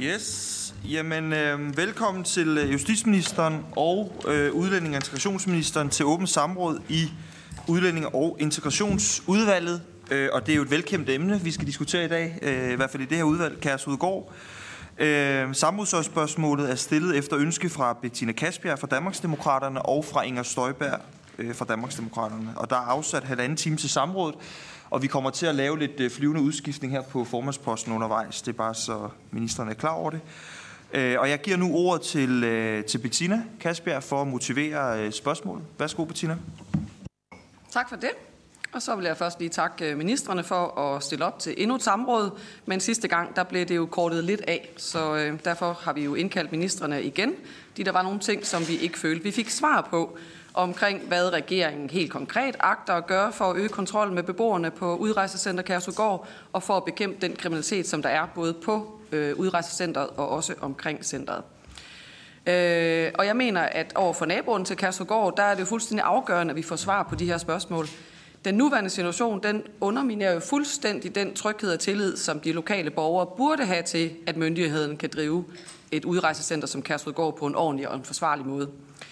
Yes. Jamen, velkommen til justitsministeren og udlænding- og integrationsministeren til åbent samråd i udlænding- og integrationsudvalget. Og det er jo et velkendt emne, vi skal diskutere i dag, i hvert fald i det her udvalg, Kærshovedgård. Samrådsspørgsmålet er stillet efter ønske fra Betina Kastbjerg fra Danmarksdemokraterne og fra Inger Støjberg fra Danmarksdemokraterne. Og der er afsat 1,5 time til samrådet, og vi kommer til at lave lidt flyvende udskiftning her på formandsposten undervejs. Det er bare så ministeren er klar over det. Og jeg giver nu ordet til Betina Kastbjerg for at motivere spørgsmålet. Værsgo, Betina. Tak for det. Og så vil jeg først lige takke ministrene for at stille op til endnu et samråd. Men sidste gang, der blev det jo kortet lidt af, så derfor har vi jo indkaldt ministrene igen. Der var nogle ting, som vi ikke følte, vi fik svar på omkring, hvad regeringen helt konkret agter at gøre for at øge kontrollen med beboerne på Udrejsecenter Kærshovedgård og for at bekæmpe den kriminalitet, som der er både på Udrejsecenteret og også omkring centret. Og jeg mener, at over for naboen til Kærshovedgård, der er det jo fuldstændig afgørende, at vi får svar på de her spørgsmål. Den nuværende situation, den underminerer jo fuldstændig den tryghed og tillid, som de lokale borgere burde have til, at myndigheden kan drive et udrejsecenter som Kærshovedgård på en ordentlig og en forsvarlig måde.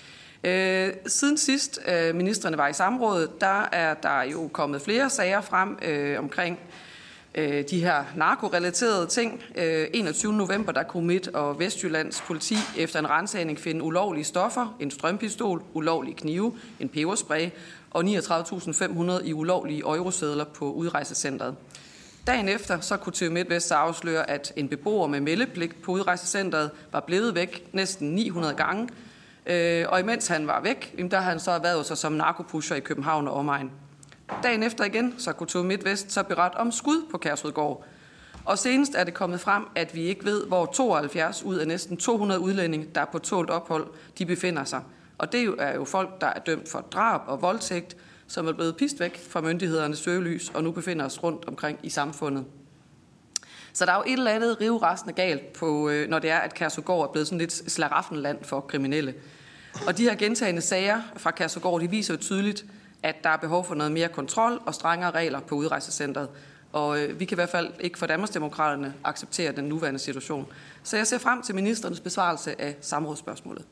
Siden sidst ministrene var i samrådet, der er der jo kommet flere sager frem omkring de her narkorelaterede ting. 21. november, der kunne Midt- og Vestjyllands politi efter en ransagning finde ulovlige stoffer, en strømpistol, ulovlige knive, en peberspray og 39.500 i ulovlige eurosedler på udrejsecentret. Dagen efter så kunne TV MidtVest afsløre, at en beboer med meldepligt på udrejsecentret var blevet væk næsten 900 gange. Og imens han var væk, der har han så været sig som narkopusher i København og omegn. Dagen efter igen, så kunne TV MidtVest så berette om skud på Kærshovedgård. Og senest er det kommet frem, at vi ikke ved, hvor 72 ud af næsten 200 udlændinge, der er på tålt ophold, de befinder sig. Og det er jo folk, der er dømt for drab og voldtægt, som er blevet pist væk fra myndighedernes søgelys og nu befinder os rundt omkring i samfundet. Så der er jo et eller andet rivrasende galt, når det er, at Kærshovedgård er blevet sådan lidt slaraffenland for kriminelle. Og de her gentagne sager fra Kærshovedgård, de viser jo tydeligt, at der er behov for noget mere kontrol og strengere regler på udrejsecentret. Og vi kan i hvert fald ikke for Danmarksdemokraterne acceptere den nuværende situation. Så jeg ser frem til ministerens besvarelse af samrådsspørgsmålet.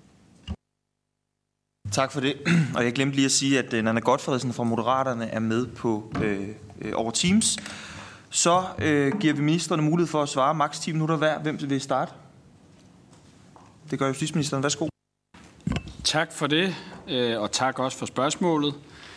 Tak for det. Og jeg glemte lige at sige, at Nanna Gotfredsen fra Moderaterne er med på over Teams. Så giver vi ministerne mulighed for at svare maks 10 minutter hver. Hvem vil starte? Det gør justitsministeren. Værsgo. Tak for det, og tak også for spørgsmålet.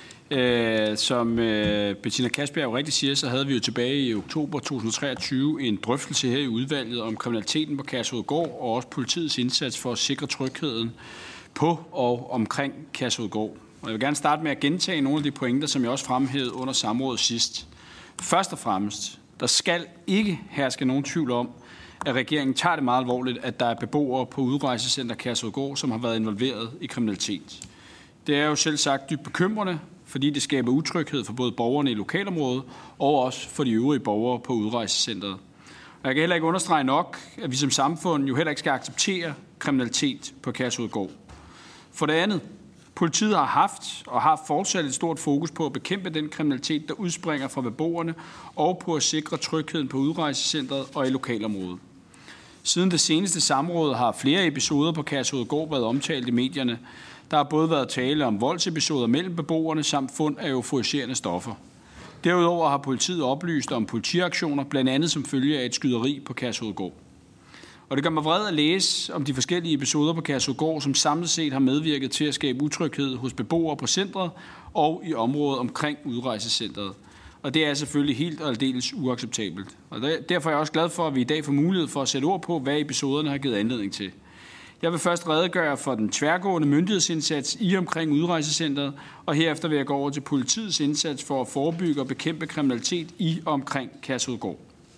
Som Betina Kastbjerg jo rigtig siger, så havde vi jo tilbage i oktober 2023 en drøftelse her i udvalget om kriminaliteten på Kærshovedgård og også politiets indsats for at sikre trygheden på og omkring Kærshovedgård. Og jeg vil gerne starte med at gentage nogle af de pointer, som jeg også fremhævede under samrådet sidst. Først og fremmest, der skal ikke herske nogen tvivl om, at regeringen tager det meget alvorligt, at der er beboere på Udrejsecenter Kærshovedgård, som har været involveret i kriminalitet. Det er jo selv sagt dybt bekymrende, fordi det skaber utryghed for både borgerne i lokalområdet og også for de øvrige borgere på Udrejsecenteret. Og jeg kan heller ikke understrege nok, at vi som samfund jo heller ikke skal acceptere kriminalitet på Kærshovedgård. For det andet, politiet har haft og har fortsat et stort fokus på at bekæmpe den kriminalitet, der udspringer fra beboerne, og på at sikre trygheden på Udrejsecentret og i lokalområdet. Siden det seneste samråd har flere episoder på Kærshovedgård været omtalt i medierne. Der har både været tale om voldsepisoder mellem beboerne samt fund af euforiserende stoffer. Derudover har politiet oplyst om politiaktioner, blandt andet som følge af et skyderi på Kærshovedgård. Og det gør mig vred at læse om de forskellige episoder på Kærshovedgård, som samlet set har medvirket til at skabe utryghed hos beboere på centret og i området omkring Udrejsecentret. Og det er selvfølgelig helt og aldeles uacceptabelt. Og derfor er jeg også glad for, at vi i dag får mulighed for at sætte ord på, hvad episoderne har givet anledning til. Jeg vil først redegøre for den tværgående myndighedsindsats i omkring Udrejsecentret, og herefter vil jeg gå over til politiets indsats for at forebygge og bekæmpe kriminalitet i og omkring Kærshovedgård.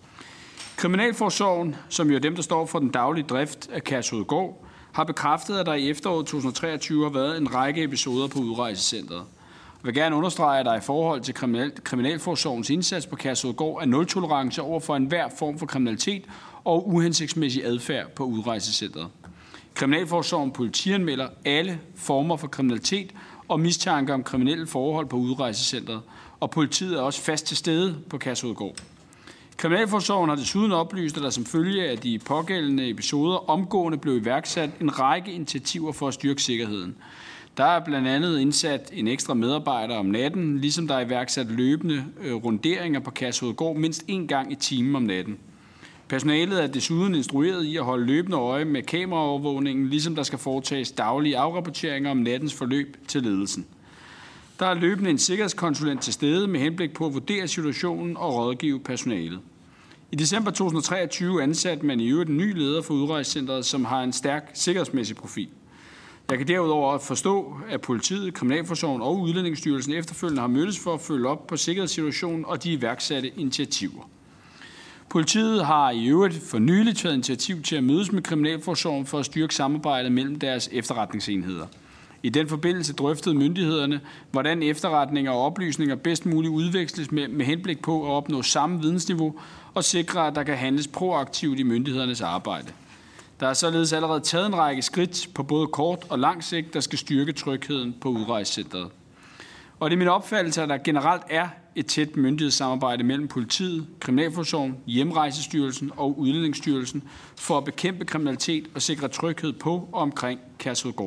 Kriminalforsorgen, som jo er dem, der står for den daglige drift af Kærshovedgård, har bekræftet, at der i efteråret 2023 har været en række episoder på Udrejsecentret. Jeg vil gerne understrege, at der i forhold til Kriminalforsorgens indsats på Kærshovedgård er nul-tolerance over for enhver form for kriminalitet og uhensigtsmæssig adfærd på Udrejsecentret. Kriminalforsorgen politianmelder alle former for kriminalitet og mistanke om kriminelle forhold på Udrejsecentret, og politiet er også fast til stede på Kærshovedgård. Kriminalforsorgen har desuden oplyst, at der som følge af de pågældende episoder omgående blev iværksat en række initiativer for at styrke sikkerheden. Der er blandt andet indsat en ekstra medarbejder om natten, ligesom der er iværksat løbende runderinger på Kærshovedgård mindst en gang i timen om natten. Personalet er desuden instrueret i at holde løbende øje med kameraovervågningen, ligesom der skal foretages daglige afrapporteringer om nattens forløb til ledelsen. Der er løbende en sikkerhedskonsulent til stede med henblik på at vurdere situationen og rådgive personalet. I december 2023 ansatte man i øvrigt en ny leder for udrejsecentret, som har en stærk sikkerhedsmæssig profil. Jeg kan derudover forstå, at politiet, Kriminalforsorgen og Udlændingsstyrelsen efterfølgende har mødtes for at følge op på sikkerhedssituationen og de iværksatte initiativer. Politiet har i øvrigt for nylig taget initiativ til at mødes med Kriminalforsorgen for at styrke samarbejdet mellem deres efterretningsenheder. I den forbindelse drøftede myndighederne, hvordan efterretninger og oplysninger bedst muligt udveksles med henblik på at opnå samme vidensniveau og sikre, at der kan handles proaktivt i myndighedernes arbejde. Der er således allerede taget en række skridt på både kort og lang sigt, der skal styrke trygheden på udrejsecentret. Og det er min opfattelse, at der generelt er et tæt myndighedssamarbejde mellem politiet, Kriminalforsorgen, Hjemrejsestyrelsen og Udlændingsstyrelsen for at bekæmpe kriminalitet og sikre tryghed på og omkring Kærshovedgård.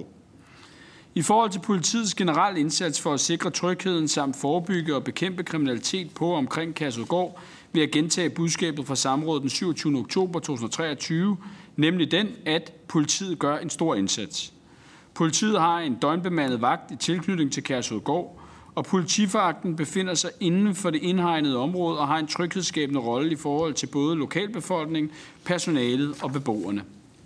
I forhold til politiets generelle indsats for at sikre trygheden samt forebygge og bekæmpe kriminalitet på og omkring Kærshovedgård, vil jeg gentage budskabet fra samrådet den 27. oktober 2023, nemlig den, at politiet gør en stor indsats. Politiet har en døgnbemandet vagt i tilknytning til Kærshovedgård, og politivagten befinder sig inden for det indhegnede område og har en tryghedsskabende rolle i forhold til både lokalbefolkningen, personalet og beboerne.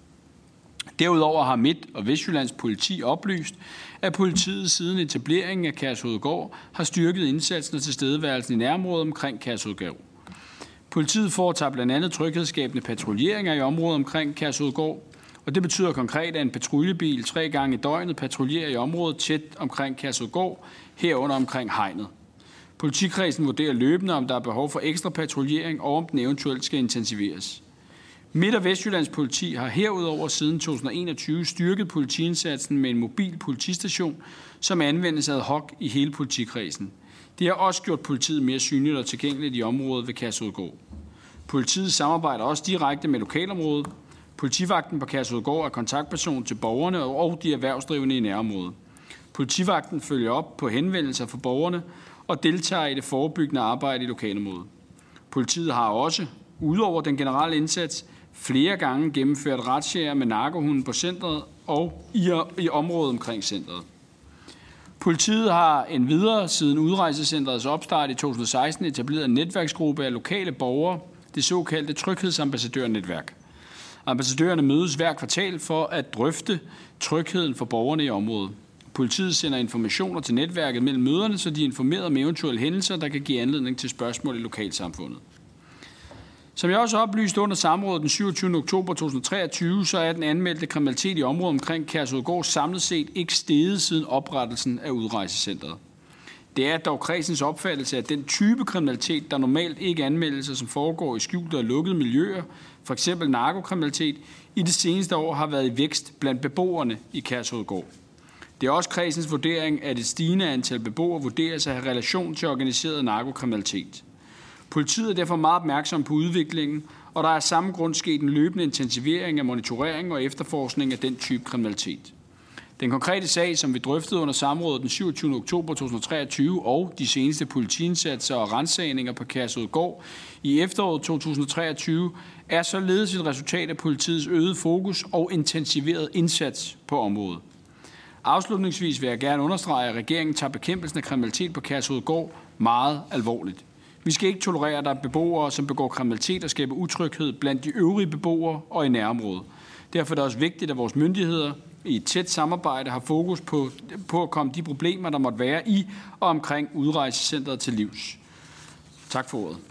Derudover har Midt- og Vestjyllands politi oplyst, at politiet siden etableringen af Kærshovedgård har styrket indsatsen og tilstedeværelsen i nærområdet omkring Kærshovedgård. Politiet foretager blandt andet tryghedsskabende patruljeringer i området omkring Kærshovedgård, og det betyder konkret, at en patruljebil 3 gange i døgnet patruljerer i området tæt omkring Kærshovedgård, herunder omkring hegnet. Politikredsen vurderer løbende, om der er behov for ekstra patruljering, og om den eventuelt skal intensiveres. Midt- og Vestjyllands politi har herudover siden 2021 styrket politiindsatsen med en mobil politistation, som anvendes ad hoc i hele politikredsen. Det har også gjort politiet mere synligt og tilgængeligt i området ved Kærshovedgård. Politiet samarbejder også direkte med lokalområdet. Politivagten på Kærshovedgård er kontaktperson til borgerne og de erhvervsdrivende i nærområdet. Politivagten følger op på henvendelser fra borgerne og deltager i det forebyggende arbejde i lokalområdet. Politiet har også, udover den generelle indsats, flere gange gennemført razziaer med narkohunden på centret og i området omkring centret. Politiet har endvidere siden udrejsecentrets opstart i 2016 etableret en netværksgruppe af lokale borgere, det såkaldte tryghedsambassadørnetværk. Ambassadørerne mødes hver kvartal for at drøfte trygheden for borgerne i området. Politiet sender informationer til netværket mellem møderne, så de er informeret om eventuelle hændelser, der kan give anledning til spørgsmål i lokalsamfundet. Som jeg også oplyste under samrådet den 27. oktober 2023, så er den anmeldte kriminalitet i området omkring Kærshovedgård samlet set ikke steget siden oprettelsen af udrejsecentret. Det er dog kredsens opfattelse, at den type kriminalitet, der normalt ikke anmeldes, som foregår i skjulte og lukkede miljøer, f.eks. narkokriminalitet, i det seneste år har været i vækst blandt beboerne i Kærshovedgård. Det er også kredsens vurdering, at et stigende antal beboere vurderes at have relation til organiseret narkokriminalitet. Politiet er derfor meget opmærksom på udviklingen, og der er af samme grund sket en løbende intensivering af monitorering og efterforskning af den type kriminalitet. Den konkrete sag, som vi drøftede under samrådet den 27. oktober 2023 og de seneste politiindsatser og ransagninger på Kærshovedgård i efteråret 2023, er således et resultat af politiets øgede fokus og intensiveret indsats på området. Afslutningsvis vil jeg gerne understrege, at regeringen tager bekæmpelsen af kriminalitet på Kærshovedgård meget alvorligt. Vi skal ikke tolerere, at der er beboere, som begår kriminalitet og skaber utryghed blandt de øvrige beboere og i nærområdet. Derfor er det også vigtigt, at vores myndigheder i et tæt samarbejde har fokus på at komme de problemer, der måtte være i og omkring udrejsecentret til livs. Tak for ordet.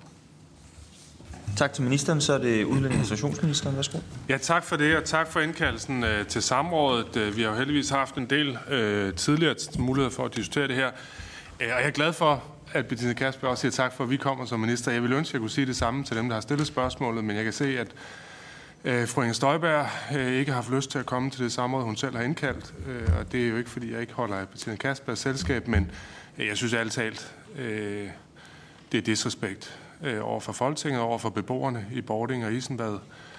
Tak til ministeren. Så er det udlændinge- og integrationsministeren. Værsgo. Ja, tak for det, og tak for indkaldelsen til samrådet. Vi har jo heldigvis haft en del tidligere muligheder for at diskutere det her. Og jeg er glad for, at Betina Kastbjerg også siger tak for, at vi kommer som minister. Jeg vil ønske, at jeg kunne sige det samme til dem, der har stillet spørgsmålet, men jeg kan se, at fru Inger Støjberg ikke har haft lyst til at komme til det samråd, hun selv har indkaldt. Og det er jo ikke, fordi jeg ikke holder af Betina Kastbjergs selskab, men jeg synes ærligt talt, det er disrespekt over for Folketinget, over for beboerne i Bording og Isenbad,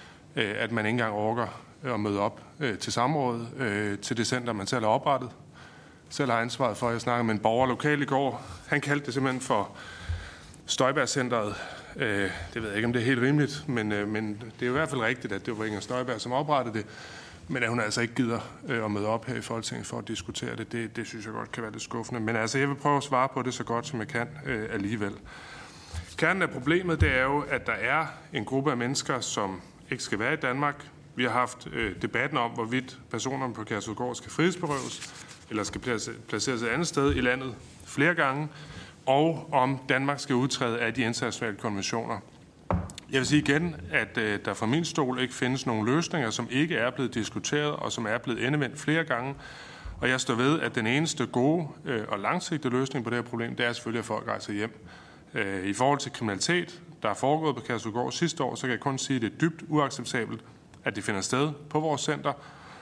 at man ikke engang orker at møde op til samrådet, til det center, man selv har oprettet. Selv har ansvaret for, at jeg snakkede med en borger lokal i går. Han kaldte det simpelthen for Støjberg-centeret. Det ved jeg ikke, om det er helt rimeligt, men det er i hvert fald rigtigt, at det var Inger Støjberg, som oprettede det. Men at hun altså ikke gider at møde op her i Folketinget for at diskutere det synes jeg godt kan være lidt skuffende. Men altså, jeg vil prøve at svare på det så godt, som jeg kan alligevel. Kernen af problemet, det er jo, at der er en gruppe af mennesker, som ikke skal være i Danmark. Vi har haft debatten om, hvorvidt personerne på Kærshovedgård skal frihedsberøves, eller skal placeres et andet sted i landet flere gange, og om Danmark skal udtræde af de internationale konventioner. Jeg vil sige igen, at der fra min stol ikke findes nogen løsninger, som ikke er blevet diskuteret og som er blevet endevendt flere gange. Og jeg står ved, at den eneste gode og langsigtede løsning på det her problem, det er selvfølgelig, at folk rejser hjem. I forhold til kriminalitet, der er foregået på Kærshovedgård sidste år, så kan jeg kun sige, at det er dybt uacceptabelt, at det finder sted på vores center.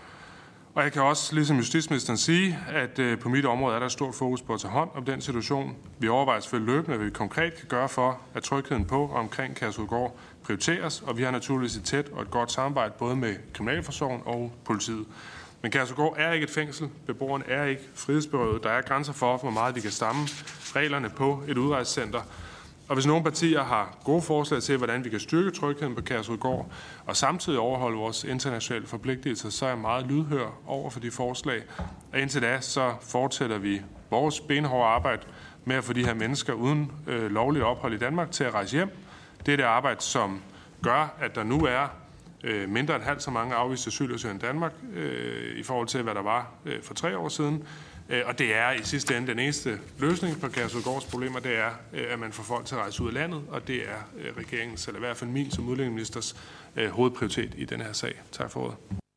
Og jeg kan også, ligesom justitsministeren, sige, at på mit område er der et stort fokus på at tage hånd om den situation. Vi overvejer selvfølgelig løbende, hvad vi konkret kan gøre for, at trygheden på og omkring Kærshovedgård prioriteres, og vi har naturligvis et tæt og et godt samarbejde både med Kriminalforsorgen og politiet. Men Kærshovedgård er ikke et fængsel. Beboerne er ikke frihedsberøvet. Der er grænser for, hvor meget vi kan stamme reglerne på et udrejsecenter. Og hvis nogle partier har gode forslag til, hvordan vi kan styrke trygheden på Kærshovedgård og samtidig overholde vores internationale forpligtelser, så er jeg meget lydhør over for de forslag. Og indtil da, så fortsætter vi vores benhårde arbejde med at få de her mennesker uden lovligt ophold i Danmark til at rejse hjem. Det er det arbejde, som gør, at der nu er mindre end halvt så mange afviste asylansøgere i Danmark i forhold til, hvad der var for 3 år siden. Og det er i sidste ende den eneste løsning på Kærshovedgårds problemer, det er, at man får folk til at rejse ud af landet, og det er regeringens, eller i hvert fald min som udlændingeministers hovedprioritet i den her sag. Tak for ordet.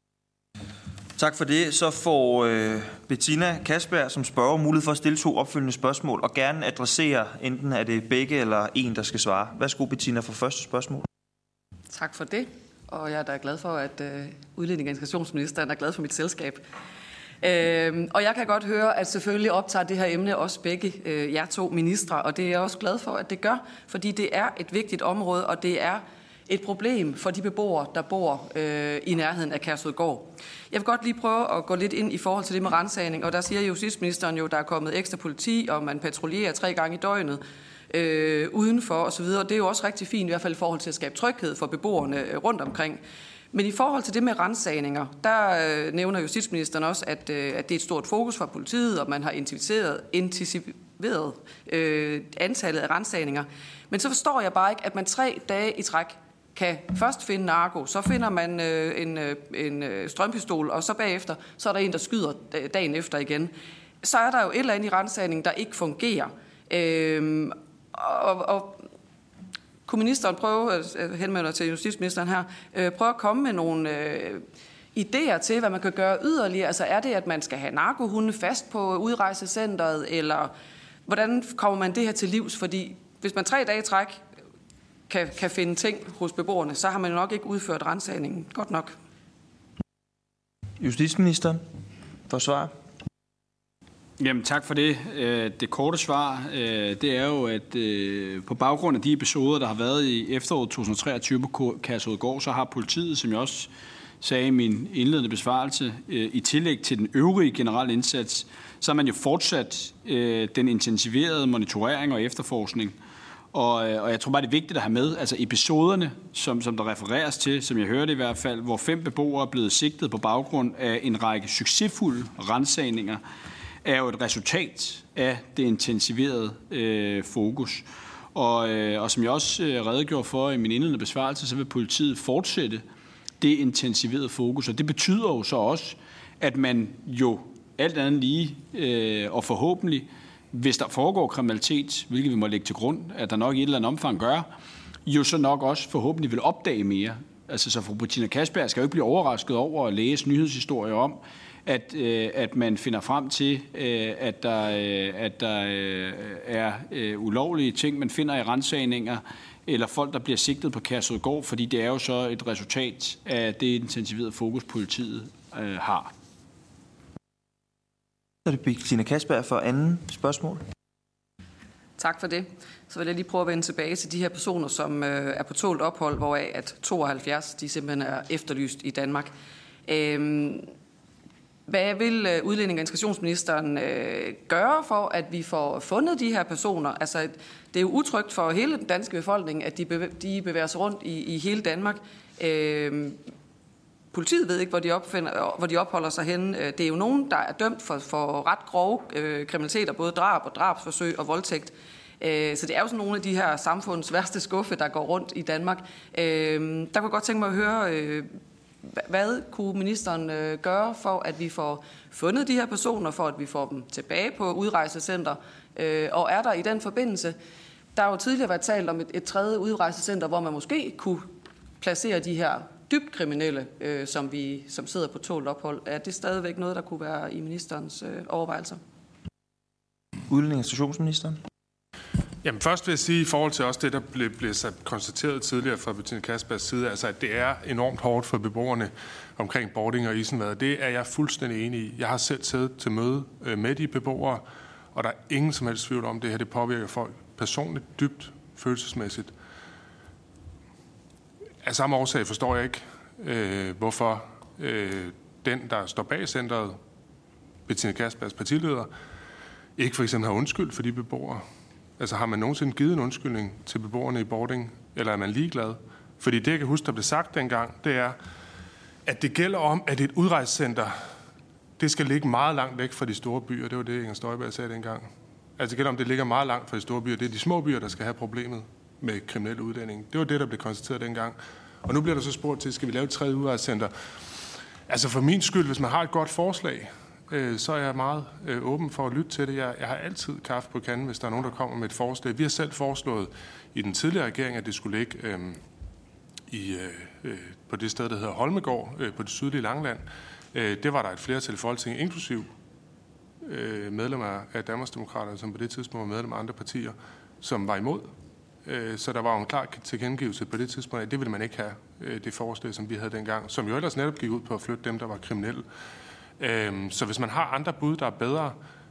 Tak for det. Så får Bettina Kastberg som spørger mulighed for at stille 2 opfølgende spørgsmål, og gerne adressere, enten er det begge eller en, der skal svare. Værsgo, Bettina, for første spørgsmål. Tak for det, og jeg er da glad for, at udlændinge- og integrationsministeren er glad for mit selskab. Og jeg kan godt høre, at selvfølgelig optager det her emne også begge jer 2 ministre, og det er jeg også glad for, at det gør, fordi det er et vigtigt område, og det er et problem for de beboere, der bor i nærheden af Kærshovedgård. Jeg vil godt lige prøve at gå lidt ind i forhold til det med ransagning, og der siger justitsministeren jo, der er kommet ekstra politi, og man patruljerer 3 gange i døgnet udenfor osv., og det er jo også rigtig fint, i hvert fald i forhold til at skabe tryghed for beboerne rundt omkring. Men i forhold til det med ransagninger, der nævner justitsministeren også, at det er et stort fokus fra politiet, og man har intensiveret antallet af ransagninger. Men så forstår jeg bare ikke, at man 3 dage i træk kan først finde narko, så finder man en strømpistol, og så bagefter, så er der en, der skyder dagen efter igen. Så er der jo et eller andet i ransagningen, der ikke fungerer. Kunne ministeren prøve at henvende til justitsministeren her, prøve at komme med nogle idéer til, hvad man kan gøre yderligere? Altså er det, at man skal have narkohunde fast på udrejsecentret, eller hvordan kommer man det her til livs? Fordi hvis man 3 dage i træk kan finde ting hos beboerne, så har man jo nok ikke udført ransagningen godt nok. Justitsministeren, for svar. Jamen tak for det. Det korte svar, det er jo, at på baggrund af de episoder, der har været i efteråret 2023 på Kærshovedgård, så har politiet, som jeg også sagde i min indledende besvarelse, i tillæg til den øvrige generelle indsats, så har man jo fortsat den intensiverede monitorering og efterforskning. Og jeg tror bare, det er vigtigt at have med, altså episoderne, som der refereres til, som jeg hørte i hvert fald, hvor 5 beboere er blevet sigtet på baggrund af en række succesfulde ransagninger, er jo et resultat af det intensiverede fokus. Og som jeg også redegjorde for i min indledende besvarelse, så vil politiet fortsætte det intensiverede fokus. Og det betyder jo så også, at man jo alt andet lige og forhåbentlig, hvis der foregår kriminalitet, hvilket vi må lægge til grund, at der nok i et eller andet omfang gør, jo så nok også forhåbentlig vil opdage mere. Altså så fru Bettina Kastberg skal jo ikke blive overrasket over at læse nyhedshistorier om, at man finder frem til, at der er ulovlige ting, man finder i ransagninger, eller folk, der bliver sigtet på Kærshovedgård, fordi det er jo så et resultat af det intensiverede fokus, politiet har. Så er det Bettina Kastberg for anden spørgsmål. Tak for det. Så vil jeg lige prøve at vende tilbage til de her personer, som er på tålt ophold, hvoraf at 72 de simpelthen er efterlyst i Danmark. Hvad vil udlænding- og integrationsministeren gøre for, at vi får fundet de her personer? Altså, det er jo utrygt for hele den danske befolkning, at de bevæger sig rundt i hele Danmark. Politiet ved ikke, hvor de opholder sig henne. Det er jo nogen, der er dømt for ret grove kriminaliteter, både drab og drabsforsøg og voldtægt. Så det er jo sådan nogle af de her samfunds værste skuffe, der går rundt i Danmark. Der kunne jeg godt tænke mig at høre, hvad kunne ministeren gøre for, at vi får fundet de her personer, for at vi får dem tilbage på udrejsecenter? Og er der i den forbindelse, der har jo tidligere været talt om et tredje udrejsecenter, hvor man måske kunne placere de her dybt kriminelle, som sidder på tålt ophold. Er det stadigvæk noget, der kunne være i ministerens overvejelser? Udlænding- og integrationsministeren. Jamen først vil jeg sige, i forhold til også det, der blev konstateret tidligere fra Bettina Kastbergs side, altså at det er enormt hårdt for beboerne omkring Bording og Isenvad. Det er jeg fuldstændig enig i. Jeg har selv siddet til møde med de beboere, og der er ingen som helst tvivl om det her. Det påvirker folk personligt, dybt, følelsesmæssigt. Af samme årsag forstår jeg ikke, hvorfor den, der står bag centret, Bettina Kastbergs partileder, ikke for eksempel har undskyldt for de beboere. Altså har man nogensinde givet en undskyldning til beboerne i Bording, eller er man ligeglad? Fordi det, jeg kan huske, der blev sagt dengang, det er, at det gælder om, at et udrejsecenter, det skal ligge meget langt væk fra de store byer. Det var det, Inger Støjberg sagde dengang. Altså det gælder om, det ligger meget langt fra de store byer. Det er de små byer, der skal have problemet med kriminel udlænding. Det var det, der blev konstateret dengang. Og nu bliver der så spurgt til, skal vi lave et tredje udrejsecenter? Altså for min skyld, hvis man har et godt forslag, så er jeg meget åben for at lytte til det. Jeg har altid kaffe på kanden, hvis der er nogen, der kommer med et forslag. Vi har selv foreslået i den tidligere regering, at det skulle ligge på det sted, der hedder Holmegård, på det sydlige Langeland. Det var der et flertal i Folketinget, inklusiv medlemmer af Danmarksdemokraterne, som på det tidspunkt var medlemmer af andre partier, som var imod. Så der var jo en klar tilkendegivelse på det tidspunkt, at det ville man ikke have, det forslag, som vi havde dengang, som jo ellers netop gik ud på at flytte dem, der var kriminelle. Så hvis man har andre bud, der er bedre,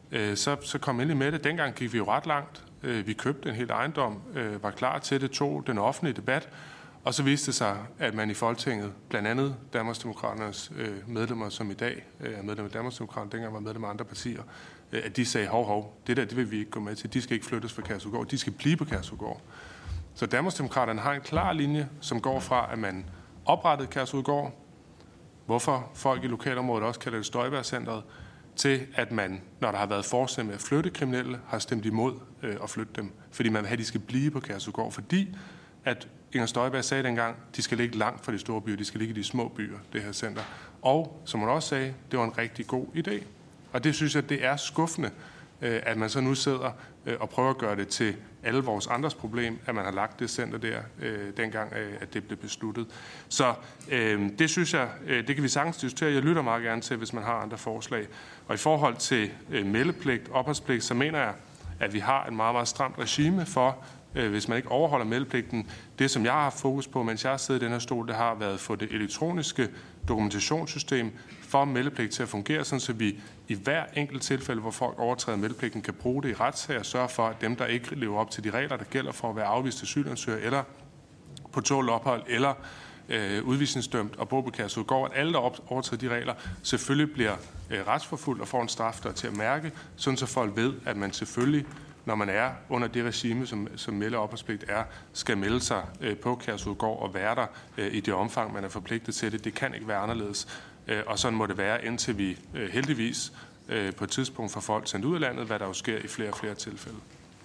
så kom endelig med det. Dengang gik vi jo ret langt. Vi købte en hel ejendom, var klar til det, tog den offentlige debat, og så viste det sig, at man i Folketinget, blandt andet Danmarksdemokraternes medlemmer, som i dag er medlemmer af Danmarksdemokraterne, dengang var medlemmer af andre partier, at de sagde, hov, det vil vi ikke gå med til. De skal ikke flyttes fra Kærshovedgård, de skal blive på Kærshovedgård. Så Danmarksdemokraterne har en klar linje, som går fra, at man oprettede Kærshovedgård, hvorfor folk i lokalområdet også kalder det Støjberg-centret, til at man, når der har været forslag med at flytte kriminelle, har stemt imod at flytte dem. Fordi man vil have, at de skal blive på Kærshovedgård, fordi at Inger Støjberg sagde dengang, de skal ligge langt fra de store byer, de skal ligge i de små byer, det her center. Og, som hun også sagde, det var en rigtig god idé. Og det synes jeg, det er skuffende, at man så nu sidder og prøver at gøre det til alle vores andres problem, at man har lagt det center der, dengang, at det blev besluttet. Så det synes jeg, det kan vi sagtens diskutere. Jeg lytter meget gerne til, hvis man har andre forslag. Og i forhold til meldepligt, opholdspligt, så mener jeg, at vi har et meget, meget stramt regime for, hvis man ikke overholder meldepligten. Det, som jeg har haft fokus på, mens jeg har siddet i den her stol, det har været at få det elektroniske dokumentationssystem for meldepligt til at fungere, sådan så vi i hver enkelt tilfælde, hvor folk overtræder meldepligten, kan bruge det i retssager og sørge for, at dem, der ikke lever op til de regler, der gælder for at være afvist asylansøger eller på tålt ophold eller udvisningsdømt og bo på Kærshovedgård, at alle, der overtræder de regler, selvfølgelig bliver retsforfulgt og får en straf, der er til at mærke, sådan så folk ved, at man selvfølgelig, når man er under det regime, som melde- og opholdspligt er, skal melde sig på Kærshovedgård og være der i det omfang, man er forpligtet til det. Det kan ikke være anderledes. Og sådan må det være, indtil vi heldigvis på et tidspunkt får folk sendt ud af landet, hvad der jo sker i flere og flere tilfælde.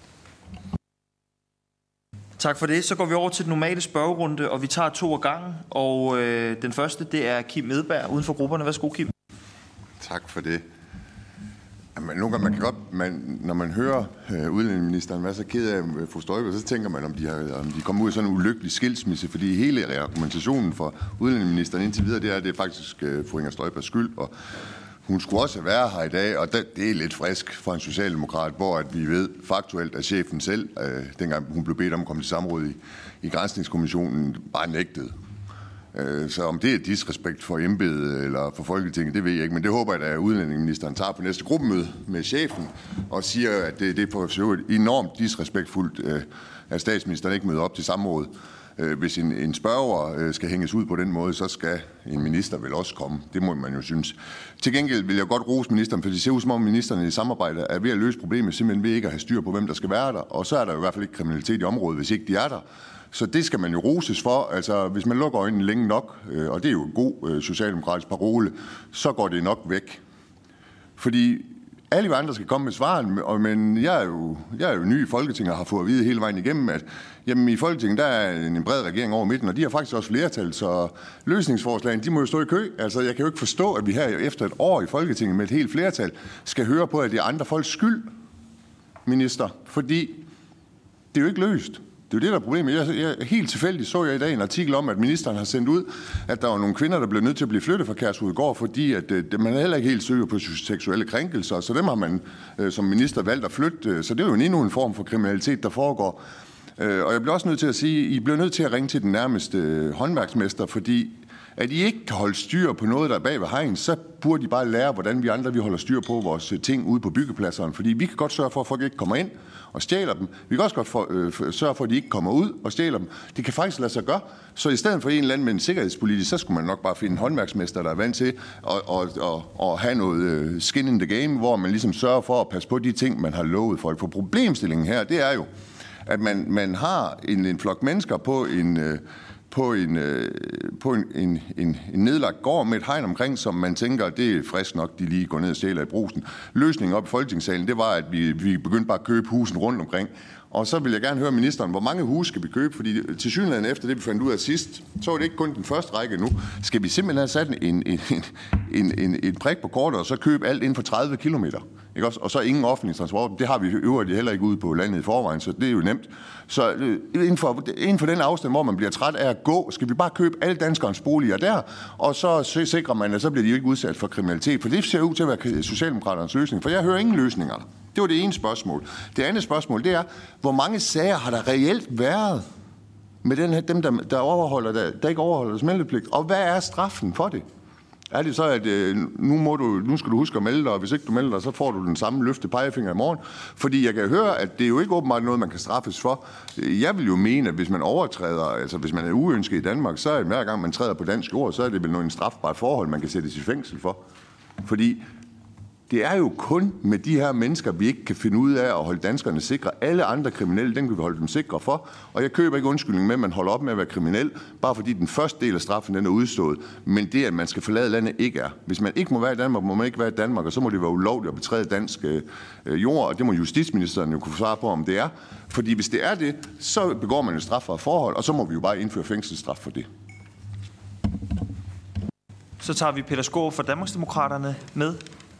Tak for det. Så går vi over til den normale spørgerunde, og vi tager 2 af gangen. Og den første, det er Kim Edberg uden for grupperne. Værsgo, Kim. Tak for det. Jamen, nogle gange, når man hører udlændingeministeren være så ked af fru Støjberg, så tænker man, om de kommer ud af sådan en ulykkelig skilsmisse, fordi hele argumentationen for udlændingeministeren indtil videre, det er faktisk fru Inger Støjbergs skyld, og hun skulle også være her i dag, og det er lidt frisk for en socialdemokrat, hvor at vi ved faktuelt, at chefen selv, dengang hun blev bedt om at komme til samråd i Granskningskommissionen, bare nægtede. Så om det er disrespekt for embedet eller for Folketinget, det ved jeg ikke, men det håber jeg, at udlændingeministeren tager på næste gruppemøde med chefen og siger, at det er for enormt disrespektfuldt, at statsministeren ikke møder op til samråd. Hvis en spørger skal hænges ud på den måde, så skal en minister vel også komme. Det må man jo synes. Til gengæld vil jeg godt rose ministeren, for det ser ud som om ministeren i samarbejde er ved at løse problemet, simpelthen ved ikke at have styr på, hvem der skal være der. Og så er der jo i hvert fald ikke kriminalitet i området, hvis ikke de er der. Så det skal man jo roses for. Altså, hvis man lukker øjnene længe nok, og det er jo en god socialdemokratisk parole, så går det nok væk. Fordi alle andre skal komme med svaren, men jeg er jo ny i Folketinget og har fået at vide hele vejen igennem, at jamen, i Folketinget der er en bred regering over midten, og de har faktisk også flertal, så løsningsforslagene de må jo stå i kø. Altså, jeg kan jo ikke forstå, at vi her efter et år i Folketinget med et helt flertal skal høre på, at det er andre folks skyld, minister, fordi det er jo ikke løst. Det er jo det, der er problemet. Helt tilfældigt så jeg i dag en artikel om, at ministeren har sendt ud, at der var nogle kvinder, der blev nødt til at blive flyttet fra Kærshovedgård, fordi at man heller ikke helt søger på seksuelle krænkelser, så dem har man som minister valgt at flytte. Så det er jo endnu en form for kriminalitet, der foregår. Og jeg bliver også nødt til at sige, at I bliver nødt til at ringe til den nærmeste håndværksmester, fordi at I ikke kan holde styr på noget, der er bag ved hegn, så burde I bare lære, hvordan vi andre vi holder styr på vores ting ude på byggepladserne. Fordi vi kan godt sørge for, at folk ikke kommer ind og stjæler dem. Vi kan også godt sørge for, at de ikke kommer ud og stjæler dem. Det kan faktisk lade sig gøre. Så i stedet for en eller anden med en sikkerhedspolitisk, så skulle man nok bare finde en håndværksmester, der er vant til at have noget skin in the game, hvor man ligesom sørger for at passe på de ting, man har lovet folk. For problemstillingen her, det er jo, at man har en flok mennesker på en nedlagt gård med et hegn omkring, som man tænker, det er frisk nok, de lige går ned og stjæler i brusen. Løsningen op i Folketingssalen, det var, at vi begyndte bare at købe husen rundt omkring. Og så vil jeg gerne høre ministeren, hvor mange huse skal vi købe? Fordi tilsyneladende efter det, vi fandt ud af sidst, så var det ikke kun den første række nu. Skal vi simpelthen have sat en prik på kortet, og så købe alt inden for 30 kilometer? Ikke også? Og så ingen offentlig transport. Det har vi øvrigt heller ikke ude på landet i forvejen, så det er jo nemt. Så inden for den afstand, hvor man bliver træt af at gå, skal vi bare købe alle danskernes boliger der, og så sikrer man, at så bliver de jo ikke udsat for kriminalitet. For det ser ud til at være Socialdemokraternes løsning, for jeg hører ingen løsninger. Det var det ene spørgsmål. Det andet spørgsmål, det er, hvor mange sager har der reelt været med dem, der ikke overholder meldepligt, og hvad er straffen for det? Er det så, at nu skal du huske at melde dig, og hvis ikke du melder dig, så får du den samme løfte pegefinger i morgen? Fordi jeg kan høre, at det er jo ikke åbenbart noget, man kan straffes for. Jeg vil jo mene, at hvis man overtræder, altså hvis man er uønsket i Danmark, så er det hver gang, man træder på dansk jord, så er det vel noget en strafbart forhold, man kan sættes i fængsel for. Fordi det er jo kun med de her mennesker, vi ikke kan finde ud af at holde danskerne sikre. Alle andre kriminelle, den kan vi holde dem sikre for. Og jeg køber ikke undskyldning med, at man holder op med at være kriminel, bare fordi den første del af straffen den er udstået. Men det, at man skal forlade landet, ikke er. Hvis man ikke må være i Danmark, må man ikke være i Danmark, og så må det være ulovligt at betræde dansk jord. Og det må justitsministeren jo kunne svare på, om det er. Fordi hvis det er det, så begår man et strafbart forhold, og så må vi jo bare indføre fængselsstraf for det. Så tager vi Peter Skaarup fra Danmarksdemokraterne med.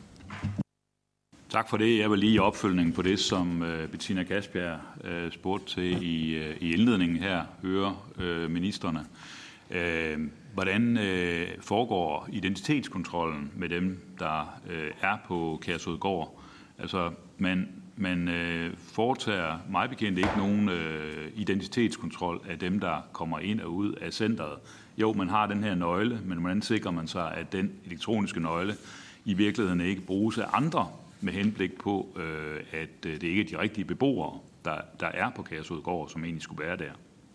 Tak for det. Jeg vil lige i opfølgning på det, som Betina Kastbjerg spurgte til i indledningen her, høre ministerne. Hvordan foregår identitetskontrollen med dem, der er på Kærshovedgård? Altså, man foretager mig bekendt ikke nogen identitetskontrol af dem, der kommer ind og ud af centret. Jo, man har den her nøgle, men hvordan sikrer man sig, at den elektroniske nøgle i virkeligheden ikke bruges af andre, med henblik på, at det ikke er de rigtige beboere, der er på Kærshovedgård, som egentlig skulle være der.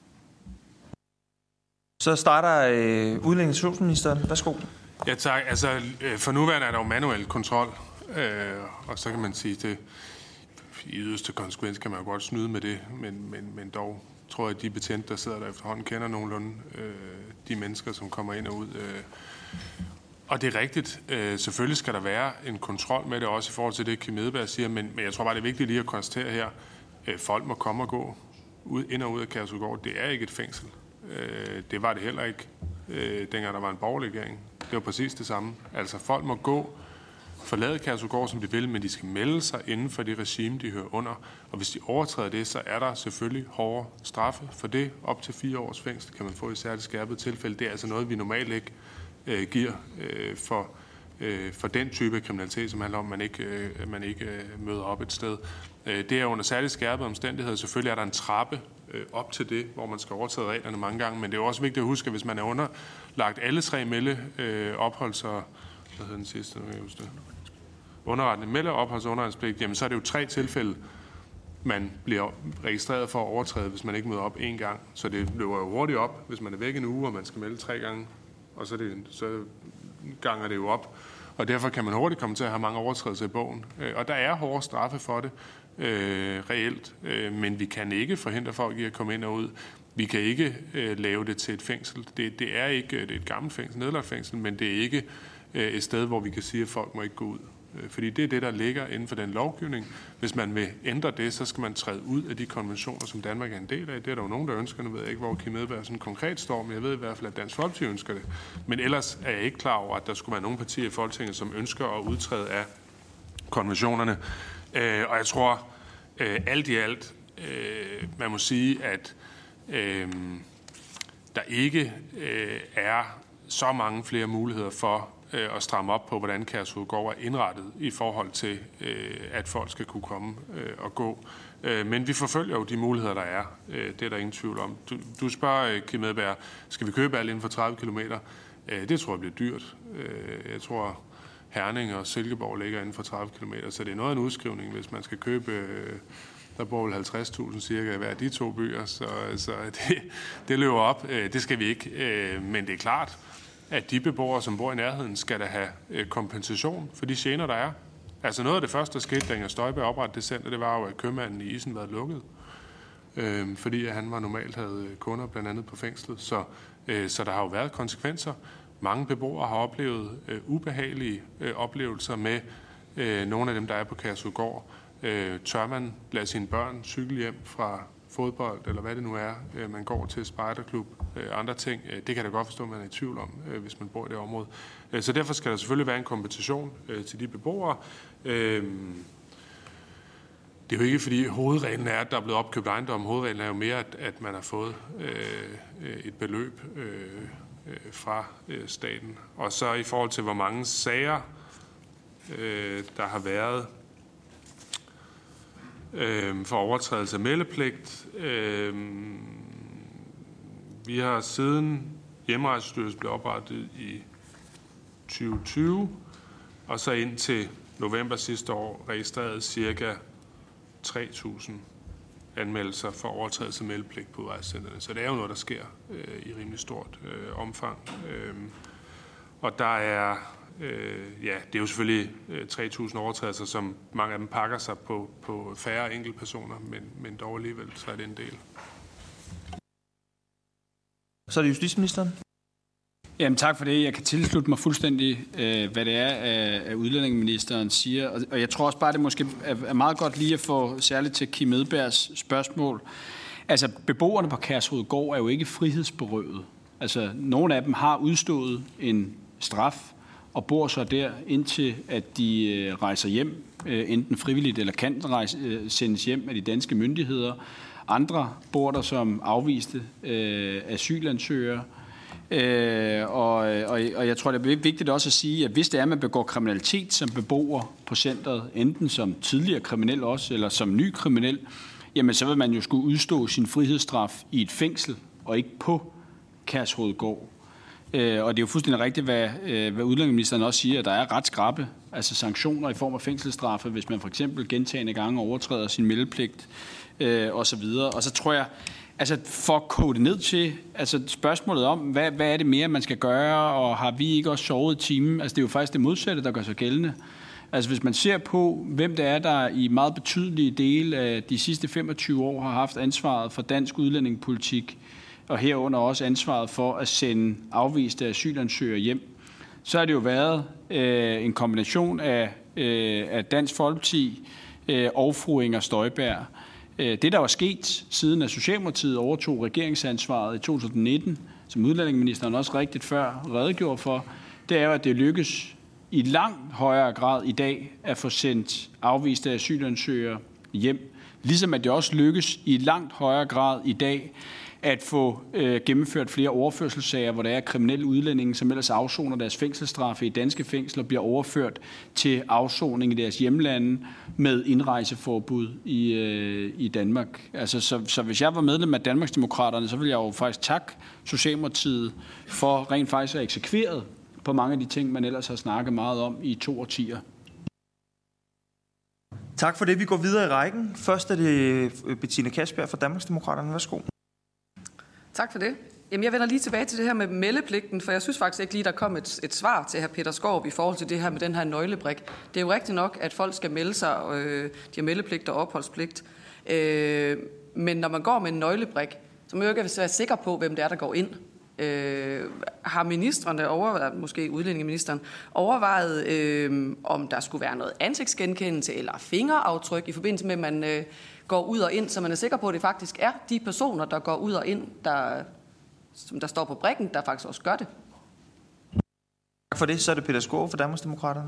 Så starter udlændinge- Værsgo. Ja, tak. Altså, for nuværende er der jo manuel kontrol, og så kan man sige, at i yderste konsekvens kan man jo godt snyde med det, men dog tror jeg, at de betjente, der sidder der efterhånden, kender nogenlunde de mennesker, som kommer ind og ud. Og det er rigtigt. Selvfølgelig skal der være en kontrol med det, også i forhold til det, Kim Edberg siger, men jeg tror bare, det er vigtigt lige at konstatere her, folk må komme og gå ind og ud af Kærshovedgård. Det er ikke et fængsel. Det var det heller ikke, dengang der var en borgerlig regering. Det var præcis det samme. Altså, folk må forlade Kærshovedgård, som de vil, men de skal melde sig inden for det regime, de hører under. Og hvis de overtræder det, så er der selvfølgelig hårdere straffe. For det op til 4 års fængsel kan man få i særligt skærpet tilfælde. Det er altså noget, vi normalt ikke giver for den type af kriminalitet, som handler om, at man ikke møder op et sted. Det er under særligt skærpet omstændigheder. Selvfølgelig er der en trappe op til det, hvor man skal overtræde reglerne mange gange. Men det er jo også vigtigt at huske, at hvis man er underlagt alle 3 opholds- og hvad hedder den sidste? Melde opholds- og underretningspligt, jamen så er det jo 3 tilfælde, man bliver registreret for at overtræde, hvis man ikke møder op 1 gang. Så det løber jo hurtigt op, hvis man er væk en uge, og man skal melde 3 gange, og så ganger det jo op. Og derfor kan man hurtigt komme til at have mange overtrædelser i bogen. Og der er hårde straffe for det, reelt. Men vi kan ikke forhindre folk i at komme ind og ud. Vi kan ikke lave det til et fængsel. Det er ikke et gammelt fængsel, nedlagt fængsel, men det er ikke et sted, hvor vi kan sige, at folk må ikke gå ud. Fordi det er det, der ligger inden for den lovgivning. Hvis man vil ændre det, så skal man træde ud af de konventioner, som Danmark er en del af. Det er der jo nogen, der ønsker. Nu ved jeg ikke, hvor Kim Edberg sådan konkret står, men jeg ved i hvert fald, at Dansk Folkeparti ønsker det. Men ellers er jeg ikke klar over, at der skulle være nogle partier i Folketinget, som ønsker at udtræde af konventionerne. Og jeg tror, alt i alt, man må sige, at der ikke er så mange flere muligheder for at stramme op på, hvordan Kærshovedgård er indrettet i forhold til, at folk skal kunne komme og gå. Men vi forfølger jo de muligheder, der er. Det er der ingen tvivl om. Du spørger, Kim Edberg, skal vi købe alt inden for 30 kilometer? Det tror jeg bliver dyrt. Jeg tror, Herning og Silkeborg ligger inden for 30 kilometer, så det er noget af en udskrivning, hvis man skal købe... Der bor vel 50.000 cirka i hver af de 2 byer, så det løber op. Det skal vi ikke. Men det er klart, at de beboere, som bor i nærheden, skal da have kompensation for de gener, der er. Altså noget af det første, der skete, da Inger Støjberg oprettede det center, det var jo, at købmanden i Isen var lukket. Fordi han normalt havde kunder, blandt andet på fængslet. Så der har jo været konsekvenser. Mange beboere har oplevet ubehagelige oplevelser med nogle af dem, der er på Kærshovedgård. Tør man lade sine børn cykle hjem fra fodbold, eller hvad det nu er, man går til spejderklub, andre ting, det kan jeg da godt forstå, at man er i tvivl om, hvis man bor i det område. Så derfor skal der selvfølgelig være en kompensation til de beboere. Det er jo ikke, fordi hovedreglen er, at der er blevet opkøbt ejendom. Hovedreglen er jo mere, at man har fået et beløb fra staten. Og så i forhold til, hvor mange sager, der har været for overtrædelse af meldepligt. Vi har siden Hjemrejsestyrelsen blev oprettet i 2020, og så indtil november sidste år registreret ca. 3.000 anmeldelser for overtrædelse af meldepligt på udrejsecentrene. Så det er jo noget, der sker i rimelig stort omfang. Og der er... det er jo selvfølgelig 3.000 overtrædelser, som mange af dem pakker sig på færre enkeltpersoner, men dog alligevel, så er det en del. Så er det justitsministeren. Jamen tak for det. Jeg kan tilslutte mig fuldstændig, hvad det er, at udlændingeministeren siger. Og jeg tror også bare, det måske er meget godt lige at få særligt til Kim Edbergs spørgsmål. Altså, beboerne på Kærshovedgård er jo ikke frihedsberøvet. Altså, nogle af dem har udstået en straf og bor så der, indtil at de rejser hjem, enten frivilligt eller kan sendes hjem af de danske myndigheder. Andre bor der som afviste asylansøgere. Og jeg tror, det er vigtigt også at sige, at hvis det er, at man begår kriminalitet som beboer på centret, enten som tidligere kriminel også, eller som ny kriminel, jamen så vil man jo skulle udstå sin frihedsstraf i et fængsel, og ikke på Kærshovedgård. Og det er jo fuldstændig rigtigt, hvad udlændingeministeren også siger, at der er ret skrappe, altså sanktioner i form af fængselsstraffe, hvis man for eksempel gentagne gange overtræder sin meldepligt osv. Og så tror jeg, altså for at kode det ned til, altså spørgsmålet om, hvad er det mere, man skal gøre, og har vi ikke også sovet i timen? Altså det er jo faktisk det modsatte, der gør sig gældende. Altså hvis man ser på, hvem det er, der i meget betydelige dele af de sidste 25 år har haft ansvaret for dansk udlændingepolitik, og herunder også ansvaret for at sende afviste asylansøgere hjem, så har det jo været en kombination af Dansk Folkeparti og fru Inger Støjberg. Det, der var sket siden at Socialdemokratiet overtog regeringsansvaret i 2019, som udlændingeministeren også rigtigt før redegjorde for, det er jo, at det lykkes i langt højere grad i dag at få sendt afviste asylansøgere hjem. Ligesom at det også lykkes i langt højere grad i dag at få gennemført flere overførselssager, hvor der er kriminelle udlændinge, som ellers afsoner deres fængselsstraffe i danske fængsler, bliver overført til afsoning i deres hjemlande med indrejseforbud i Danmark. Altså, så hvis jeg var medlem af Danmarksdemokraterne, så ville jeg jo faktisk takke Socialdemokratiet for rent faktisk at eksekveret på mange af de ting, man ellers har snakket meget om i 2 årtier. Tak for det. Vi går videre i rækken. Først er det Betina Kastbjerg fra Danmarksdemokraterne. Værsgo. Tak for det. Jamen, jeg vender lige tilbage til det her med meldepligten, for jeg synes faktisk ikke lige, der kom et svar til hr. Peter Skaarup i forhold til det her med den her nøglebrik. Det er jo rigtigt nok, at folk skal melde sig, de har meldepligt og opholdspligt. Men når man går med en nøglebrik, så må man jo ikke være sikker på, hvem det er, der går ind. Har ministrene overvejet, måske udlændingeministeren, overvejet, om der skulle være noget ansigtsgenkendelse eller fingeraftryk i forbindelse med, at man går ud og ind, så man er sikker på, at det faktisk er de personer, der går ud og ind, som der står på brikken, der faktisk også gør det. Tak for det. Så er det Peter Skaarup fra Danmarksdemokraterne.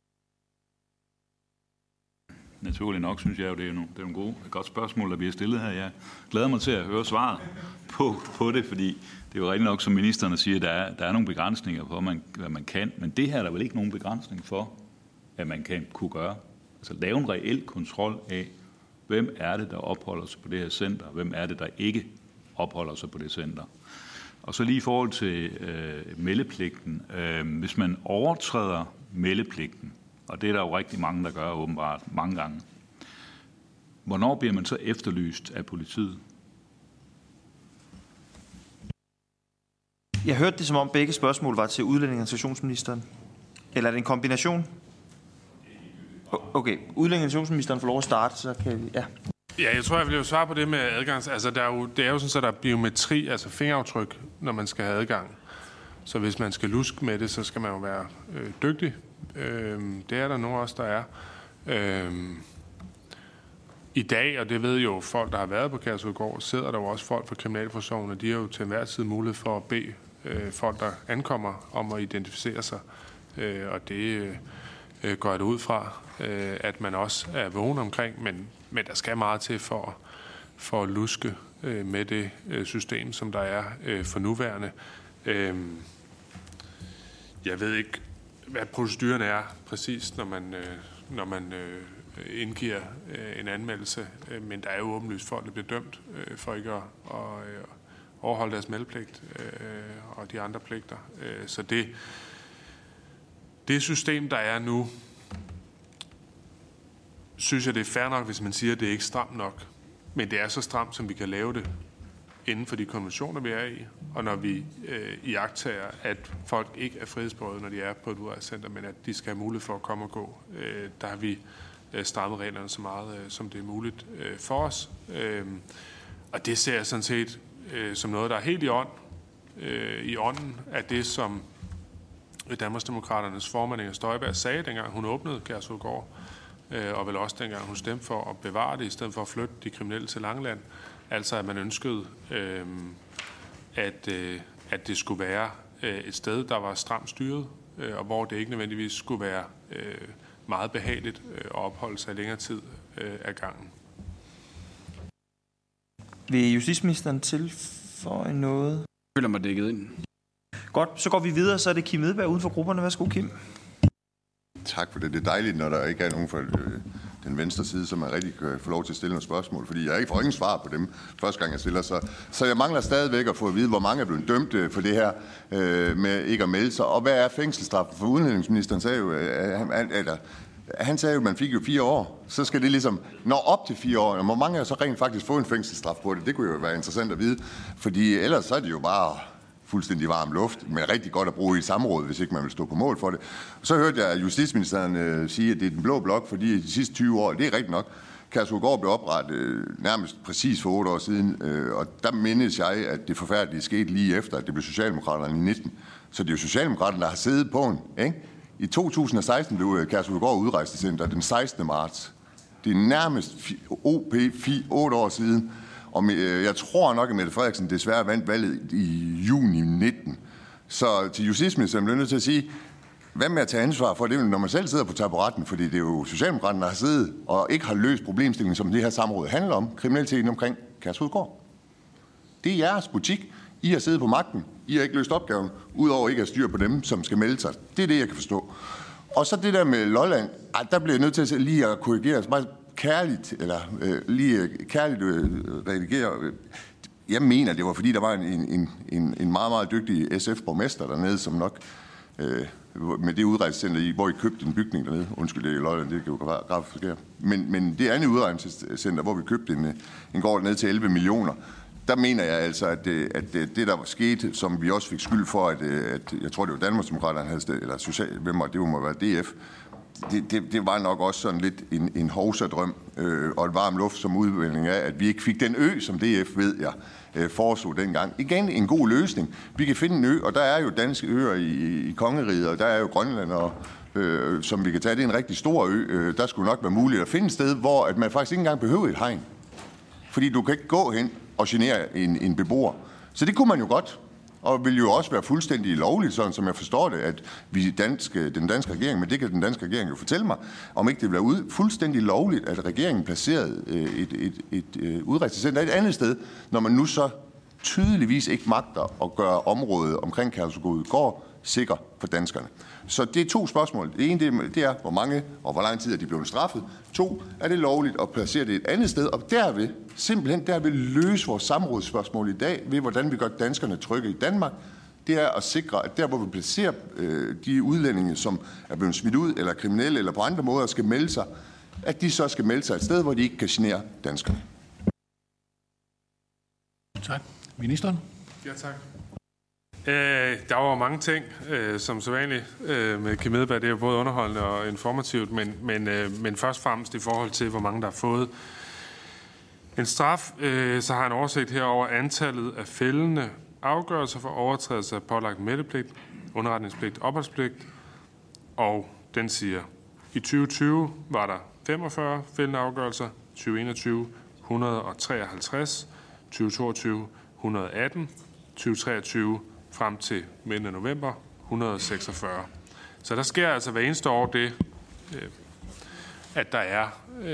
Naturligt nok synes jeg jo, det er nogle et godt spørgsmål, der bliver stillet her. Jeg glæder mig til at høre svaret på det, fordi det er jo rigtig nok, som ministerne siger, der er nogle begrænsninger for, hvad man kan, men det her er der vel ikke nogen begrænsning for, at man kunne gøre. Altså lave en reel kontrol af, hvem er det, der opholder sig på det her center, hvem er det, der ikke opholder sig på det center. Og så lige i forhold til meldepligten. Hvis man overtræder meldepligten, og det er der jo rigtig mange, der gør åbenbart mange gange, hvornår bliver man så efterlyst af politiet? Jeg hørte det, som om begge spørgsmål var til udlændinge- og integrationsministeren. Eller er det en kombination? Okay, udlændinge- og integrationsministeren får lov at starte, så kan vi... Ja. Ja, jeg tror, jeg vil jo svare på det med adgang. Altså, det er jo sådan, at der er biometri, altså fingeraftryk, når man skal have adgang. Så hvis man skal luske med det, så skal man jo være dygtig. Det er der nogle også, der er. I dag, og det ved jo folk, der har været på Kærshovedgård, sidder der jo også folk fra Kriminalforsorgen, og de har jo til enhver tid mulighed for at bede folk, der ankommer, om at identificere sig. Og det går jeg ud fra, at man også er vågen omkring, men der skal meget til for at luske med det system, som der er for nuværende. Jeg ved ikke, hvad proceduren er præcis, når man indgiver en anmeldelse, men der er jo åbenlyst folk, der bliver dømt for ikke at overholde deres meldepligt og de andre pligter. Så det system, der er nu, synes jeg, det er fair nok, hvis man siger, at det er ikke stramt nok. Men det er så stramt, som vi kan lave det inden for de konventioner, vi er i. Og når vi iagttager, at folk ikke er frihedsberøvet, når de er på et udrejsecenter, men at de skal have mulighed for at komme og gå, der har vi strammet reglerne så meget, som det er muligt for os. Og det ser jeg sådan set som noget, der er helt i ånden af det, som Danmarksdemokraternes formand Inger Støjberg sagde, dengang hun åbnede Kærshovedgård, og vel også dengang hun stemte for at bevare det, i stedet for at flytte de kriminelle til Langeland. Altså at man ønskede, at det skulle være et sted, der var stramt styret, og hvor det ikke nødvendigvis skulle være meget behageligt at opholde sig i længere tid af gangen. Vil justitsministeren tilføje noget? Jeg føler mig dækket ind. Godt, så går vi videre, så er det Kim Edberg uden for grupperne. Værsgo, Kim. Tak for det. Det er dejligt, når der ikke er nogen fra den venstre side, som man rigtig kan få lov til at stille nogle spørgsmål, fordi jeg ikke får ingen svar på dem første gang, jeg stiller. Så jeg mangler stadigvæk at få at vide, hvor mange er blevet dømt for det her med ikke at melde sig. Og hvad er fængselsstraffen? For udlændingsministeren sagde jo, han sagde jo, at man fik jo 4 år. Så skal det ligesom nå op til 4 år. Hvor mange har så rent faktisk fået en fængselsstraf på det? Det kunne jo være interessant at vide. Fordi ellers så er det jo bare fuldstændig varm luft, men rigtig godt at bruge i et samråd, hvis ikke man vil stå på mål for det. Så hørte jeg justitsministeren sige, at det er den blå blok, fordi de sidste 20 år, det er rigtigt nok, Kærshovedgård blev oprettet nærmest præcis for 8 år siden, og der mindes jeg, at det forfærdelige skete lige efter, at det blev Socialdemokraterne i 19. Så det er jo Socialdemokraterne, der har siddet på en, ikke? I 2016 blev Kærshovedgård udrejsecenter den 16. marts. Det er nærmest 8 år siden. Og jeg tror nok, at Mette Frederiksen desværre vandt valget i juni 19. Så til justitsministeren bliver nødt til at sige, hvad med at tage ansvar for det, når man selv sidder på taburetten, fordi det er jo Socialdemokraterne, der har siddet og ikke har løst problemstillingen, som det her samråd handler om, kriminaliteten omkring Kærshovedgård. Det er jeres butik. I har siddet på magten. I har ikke løst opgaven, udover ikke at styre på dem, som skal melde sig. Det er det, jeg kan forstå. Og så det der med Lolland, der bliver jeg nødt til lige at korrigere, altså bare kærligt, eller kærligt redigere. Jeg mener, det var fordi, der var en meget, meget dygtig SF-borgmester dernede, som nok med det udrejsecenter, hvor I købte en bygning dernede. Undskyld, det er Lolland, det er geografisk forkert. Men det andet udrejsecenter, hvor vi købte en gård ned til 11 millioner, der mener jeg altså, at det der var sket, som vi også fik skyld for, at jeg tror, det var Danmarksdemokraterne, eller det må være DF, det var nok også sådan lidt en hovsadrøm og et varm luft som udvikling af, at vi ikke fik den ø, som DF ved jeg foreslog dengang. Igen en god løsning. Vi kan finde en ø, og der er jo danske øer i kongeriget, og der er jo Grønland, og, som vi kan tage. Det er en rigtig stor ø. Der skulle nok være muligt at finde et sted, hvor at man faktisk ikke engang behøver et hegn. Fordi du kan ikke gå hen og genere en beboer. Så det kunne man jo godt. Og vil jo også være fuldstændig lovligt, sådan som jeg forstår det, at den danske regering, men det kan den danske regering jo fortælle mig, om ikke det bliver fuldstændig lovligt, at regeringen placerede et udrejsecenter et andet sted, når man nu så tydeligvis ikke magter at gøre området omkring Kærshovedgård sikker for danskerne. Så det er 2 spørgsmål. Det ene det er, hvor mange og hvor lang tid er de blevet straffet. 2, er det lovligt at placere det et andet sted, og derved løse vores samrådsspørgsmål i dag, ved hvordan vi gør danskerne trygge i Danmark. Det er at sikre, at der, hvor vi placerer de udlændinge, som er blevet smidt ud, eller kriminelle, eller på andre måder skal melde sig, at de så skal melde sig et sted, hvor de ikke kan genere danskerne. Tak. Ministeren? Ja, tak. Der var mange ting, som sædvanligt med Kim Edberg. Det er jo både underholdende og informativt, men først og fremmest i forhold til, hvor mange der har fået en straf, så har han oversigt herover antallet af fældende afgørelser for overtrædelse af pålagt meldepligt, underretningspligt, opholdspligt, og den siger, i 2020 var der 45 fældende afgørelser, 2021 153, 2022 118, 2023 frem til midten af november 146. Så der sker altså hver eneste år det, at der er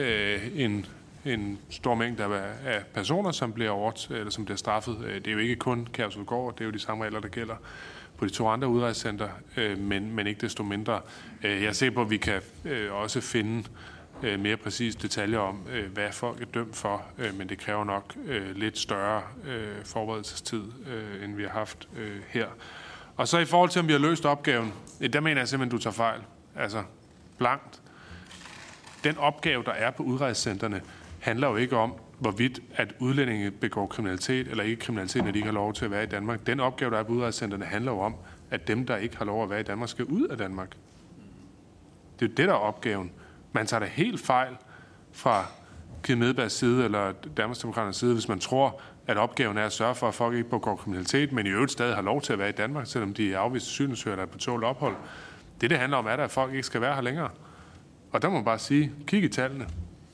en stor mængde af personer, som bliver straffet. Det er jo ikke kun Kærshovedgård, det er jo de samme regler, der gælder på de 2 andre udrejsecenter, men ikke desto mindre. Jeg er sikker på, at vi kan også finde mere præcise detaljer om, hvad folk er dømt for, men det kræver nok lidt større forberedelsestid, end vi har haft her. Og så i forhold til, om vi har løst opgaven, der mener jeg simpelthen, du tager fejl. Altså, blankt. Den opgave, der er på udrejsecentrene, handler jo ikke om, hvorvidt at udlændinge begår kriminalitet eller ikke kriminalitet, når de ikke har lov til at være i Danmark. Den opgave, der er på udrejsecentrene, handler jo om, at dem, der ikke har lov at være i Danmark, skal ud af Danmark. Det er jo det, der er opgaven. Man tager da helt fejl fra Kim Edbergs side eller Danmarksdemokraternes side, hvis man tror, at opgaven er at sørge for, at folk ikke begår kriminalitet, men i øvrigt stadig har lov til at være i Danmark, selvom de er afviste asylansøgere eller er på tålt ophold. Det handler om, at folk ikke skal være her længere. Og der må man bare sige, kig i tallene.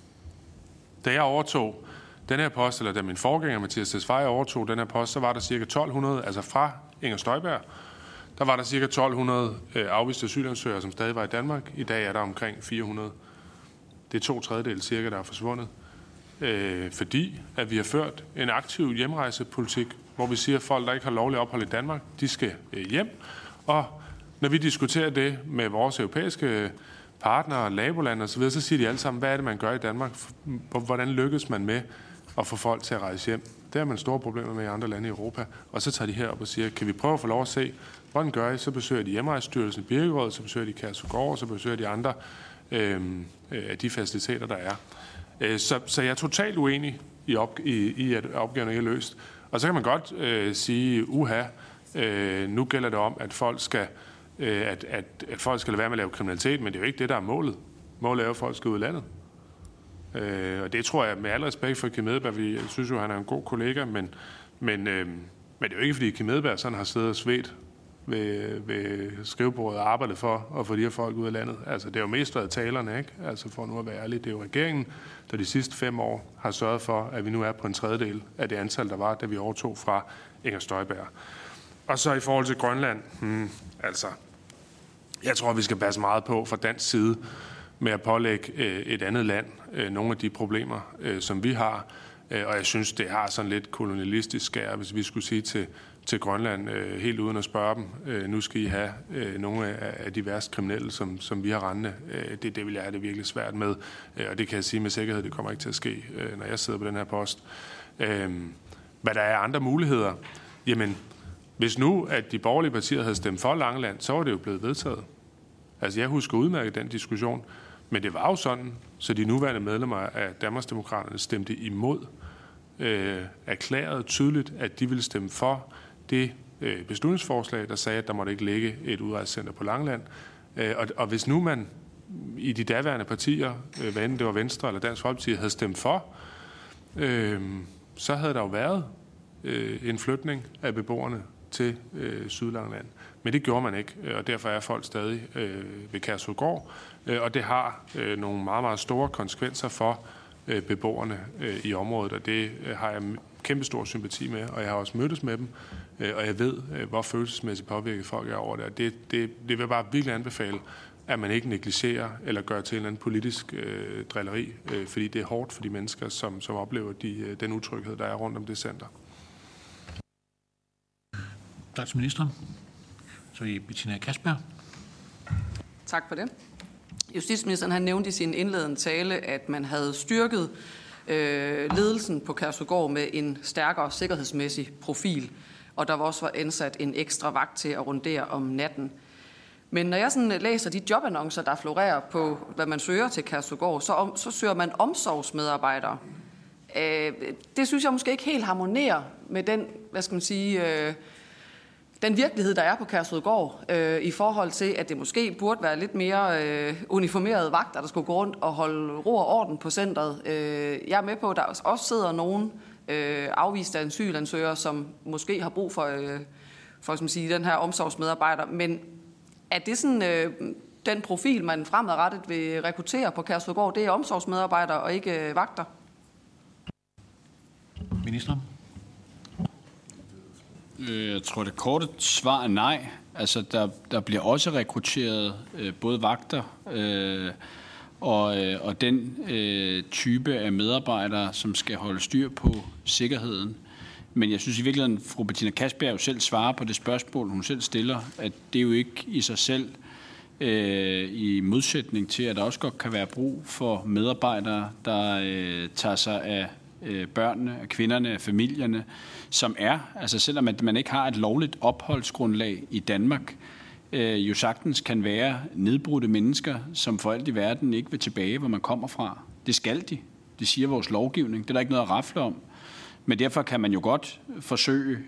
Da jeg overtog den her post, eller da min forgænger Mathias Tesfaye overtog den her post, så var der cirka 1200, altså fra Inger Støjberg, der var der cirka 1200 afviste asylansøgere, som stadig var i Danmark. I dag er der omkring 400. Det er 2/3 cirka, der er forsvundet. Fordi at vi har ført en aktiv hjemrejsepolitik, hvor vi siger, at folk, der ikke har lovlig ophold i Danmark, de skal hjem. Og når vi diskuterer det med vores europæiske partnere, nabolande osv., så siger de alle sammen, hvad er det, man gør i Danmark? Hvordan lykkes man med at få folk til at rejse hjem? Det har man store problemer med i andre lande i Europa. Og så tager de herop og siger, kan vi prøve at få lov at se, hvordan gør I? Så besøger de Hjemrejsestyrelsen i Birkerød, så besøger de Kærshovedgård, så besøger de andre af de faciliteter, der er. Så jeg er totalt uenig i at opgaven ikke er løst. Og så kan man godt sige, nu gælder det om, at folk skal folk skal lade være med at lave kriminalitet, men det er jo ikke det, der er målet. Målet er jo, at folk skal ud i landet. Og det tror jeg, med al respekt for Kim Edberg, jeg synes jo, han er en god kollega, men det er jo ikke, fordi Kim Edberg sådan har siddet og svedt ved skrivebordet og arbejdet for at få de her folk ud af landet. Altså, det er jo mest været talerne, ikke? Altså, for nu at være ærlig, det er jo regeringen, der de sidste 5 år har sørget for, at vi nu er på en 1/3 af det antal, der var, da vi overtog fra Inger Støjberg. Og så i forhold til Grønland, jeg tror, vi skal passe meget på fra dansk side med at pålægge et andet land nogle af de problemer, som vi har. Og jeg synes, det har sådan lidt kolonialistisk skær, hvis vi skulle sige til Grønland, helt uden at spørge dem, nu skal I have nogle af de værste kriminelle, som vi har rendende. Det vil jeg have det virkelig svært med, og det kan jeg sige med sikkerhed, det kommer ikke til at ske, når jeg sidder på den her post. Hvad der er andre muligheder? Jamen, hvis nu, at de borgerlige partier havde stemt for Langeland, så var det jo blevet vedtaget. Altså, jeg husker udmærket den diskussion, men det var jo sådan, så de nuværende medlemmer af Danmarksdemokraterne stemte imod, erklærede tydeligt, at de ville stemme for det beslutningsforslag, der sagde, at der måtte ikke ligge et udrejsecenter på Langeland. Og hvis nu man i de daværende partier, hvad enten det var Venstre eller Dansk Folkeparti, havde stemt for, så havde der jo været en flytning af beboerne til Sydlangeland. Men det gjorde man ikke, og derfor er folk stadig ved Kærshovedgård, og det har nogle meget, meget store konsekvenser for beboerne i området, og det har jeg kæmpe stor sympati med, og jeg har også mødtes med dem, og jeg ved, hvor følelsesmæssigt påvirket folk er over det, og det vil jeg bare virkelig anbefale, at man ikke negligerer eller gør til en eller anden politisk drilleri, fordi det er hårdt for de mennesker, som oplever den utryghed, der er rundt om det center. Tak til ministeren. Så er Bettina Kastbjerg. Tak for det. Justitsministeren han nævnte i sin indledende tale, at man havde styrket ledelsen på Kærshovedgård med en stærkere sikkerhedsmæssig profil, og der var også indsat en ekstra vagt til at rundere om natten. Men når jeg sådan læser de jobannoncer, der florerer på, hvad man søger til Kærshovedgård, så søger man omsorgsmedarbejdere. Det synes jeg måske ikke helt harmonerer med den, hvad skal man sige, den virkelighed, der er på Kærshovedgård, i forhold til, at det måske burde være lidt mere uniformerede vagter, der skulle gå rundt og holde ro og orden på centret. Jeg er med på, at der også sidder nogen afviste asylansøgere, som måske har brug for skal man sige, den her omsorgsmedarbejder. Men er det sådan den profil, man fremadrettet vil rekruttere på Kærshovedgård, det er omsorgsmedarbejdere og ikke vagter? Ministeren. Jeg tror, det korte svar er nej. Altså, der bliver også rekrutteret både vagter og den type af medarbejdere, som skal holde styr på sikkerheden. Men jeg synes i virkeligheden, fru Bettina Kastbjerg jo selv svarer på det spørgsmål, hun selv stiller, at det jo ikke i sig selv i modsætning til, at der også godt kan være brug for medarbejdere, der tager sig af børnene, af kvinderne, af familierne, som er, altså selvom at man ikke har et lovligt opholdsgrundlag i Danmark, jo sagtens kan være nedbrudte mennesker, som for alt i verden ikke vil tilbage, hvor man kommer fra. Det skal de. Det siger vores lovgivning. Det er der ikke noget at rafle om. Men derfor kan man jo godt forsøge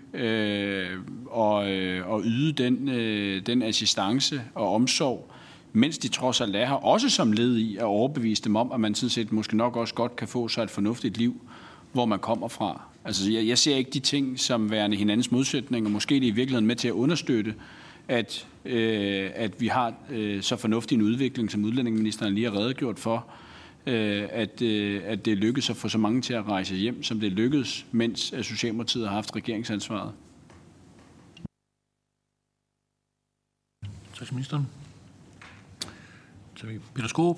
at yde den assistance og omsorg, mens de trods alt er her, også som led i at overbevise dem om, at man sådan set måske nok også godt kan få sig et fornuftigt liv, hvor man kommer fra. Altså, jeg ser ikke de ting som værende hinandens modsætninger. Måske det er i virkeligheden med til at understøtte, at vi har så fornuftig en udvikling, som udlændingeministeren lige har redegjort for, at det lykkedes at få så mange til at rejse hjem, som det lykkedes, mens Socialdemokratiet har haft regeringsansvaret. Tak til ministeren. Så Peter Skaarup.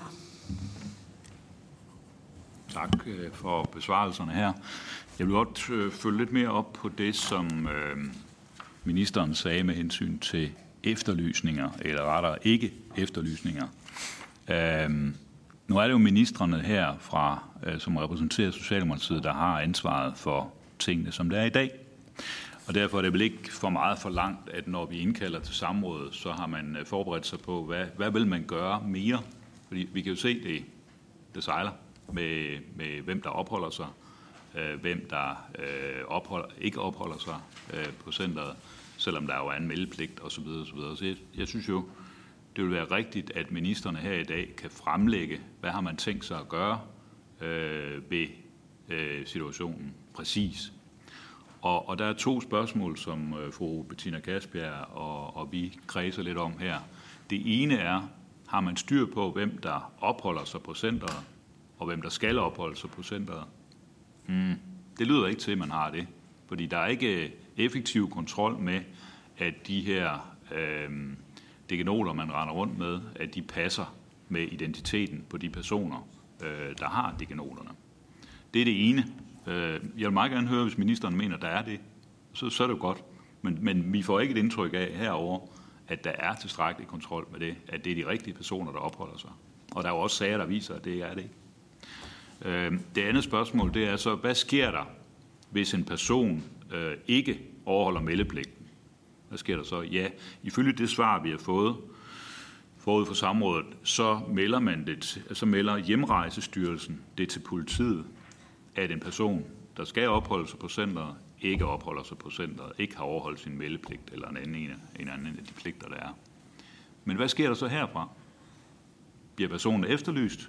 Tak for besvarelserne her. Jeg vil godt følge lidt mere op på det, som ministeren sagde med hensyn til efterlysninger, eller rettere ikke efterlysninger. Nu er det jo ministrene her, som repræsenterer Socialdemokratiet, der har ansvaret for tingene, som det er i dag. Og derfor er det vel ikke for meget forlangt, at når vi indkalder til samrådet, så har man forberedt sig på, hvad vil man gøre mere? Fordi vi kan jo se, det sejler med hvem der opholder sig, hvem der ikke opholder sig på centret, selvom der jo er en meldepligt osv. Så jeg synes jo, det vil være rigtigt, at ministerne her i dag kan fremlægge, hvad har man tænkt sig at gøre ved situationen præcis. Og der er 2 spørgsmål, som fru Bettina Kastbjerg og vi kredser lidt om her. Det ene er, har man styr på, hvem der opholder sig på centret, og hvem der skal opholde sig på centret? Det lyder ikke til, at man har det, fordi der er ikke effektiv kontrol med, at de her digenoler, man render rundt med, at de passer med identiteten på de personer, der har digenolerne. Det er det ene. Jeg vil meget gerne høre, hvis ministeren mener, der er det. Så er det jo godt. Men vi får ikke et indtryk af herover, at der er tilstrækkelig kontrol med det, at det er de rigtige personer, der opholder sig. Og der er jo også sager, der viser, at det er det ikke. Det andet spørgsmål, det er så, hvad sker der, hvis en person ikke overholder meldepligten? Hvad sker der så? Ja, ifølge det svar, vi har fået forud for samrådet, så melder Hjemrejsestyrelsen det til politiet, at en person, der skal opholde sig på centret, ikke opholder sig på centret, ikke har overholdt sin meldepligt eller en anden af de pligter, der er. Men hvad sker der så herfra? Bliver personen efterlyst?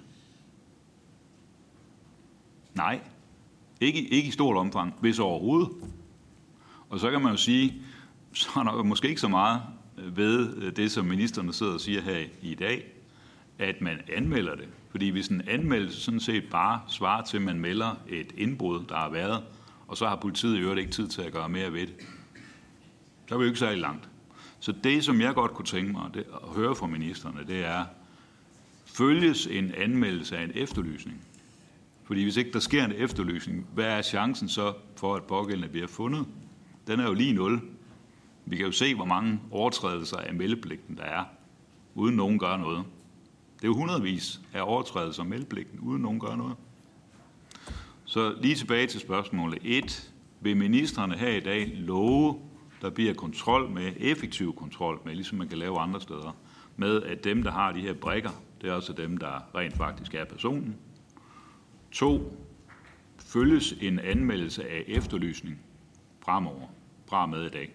Nej. Ikke i stort omfang, hvis overhovedet. Og så kan man jo sige, så er der måske ikke så meget ved det, som ministeren sidder og siger her i dag, at man anmelder det. Fordi hvis en anmeldelse sådan set bare svarer til, at man melder et indbrud, der har været, og så har politiet i øvrigt ikke tid til at gøre mere ved det, så er vi jo ikke særlig langt. Så det, som jeg godt kunne tænke mig at høre fra ministerne, det er, følges en anmeldelse af en efterlysning? Fordi hvis ikke der sker en efterlysning, hvad er chancen så for, at pågældende bliver fundet? Den er jo lige 0. Vi kan jo se, hvor mange overtrædelser af meldepligten der er, uden nogen gør noget. Det er jo hundredvis af overtrædelser af meldepligten, uden nogen gør noget. Så lige tilbage til spørgsmålet 1. Vil ministrene her i dag love, der bliver kontrol med, effektiv kontrol med, ligesom man kan lave andre steder, med at dem, der har de her brikker, det er også dem, der rent faktisk er personen. 2. Følges en anmeldelse af efterlysning fremover, fra med i dag.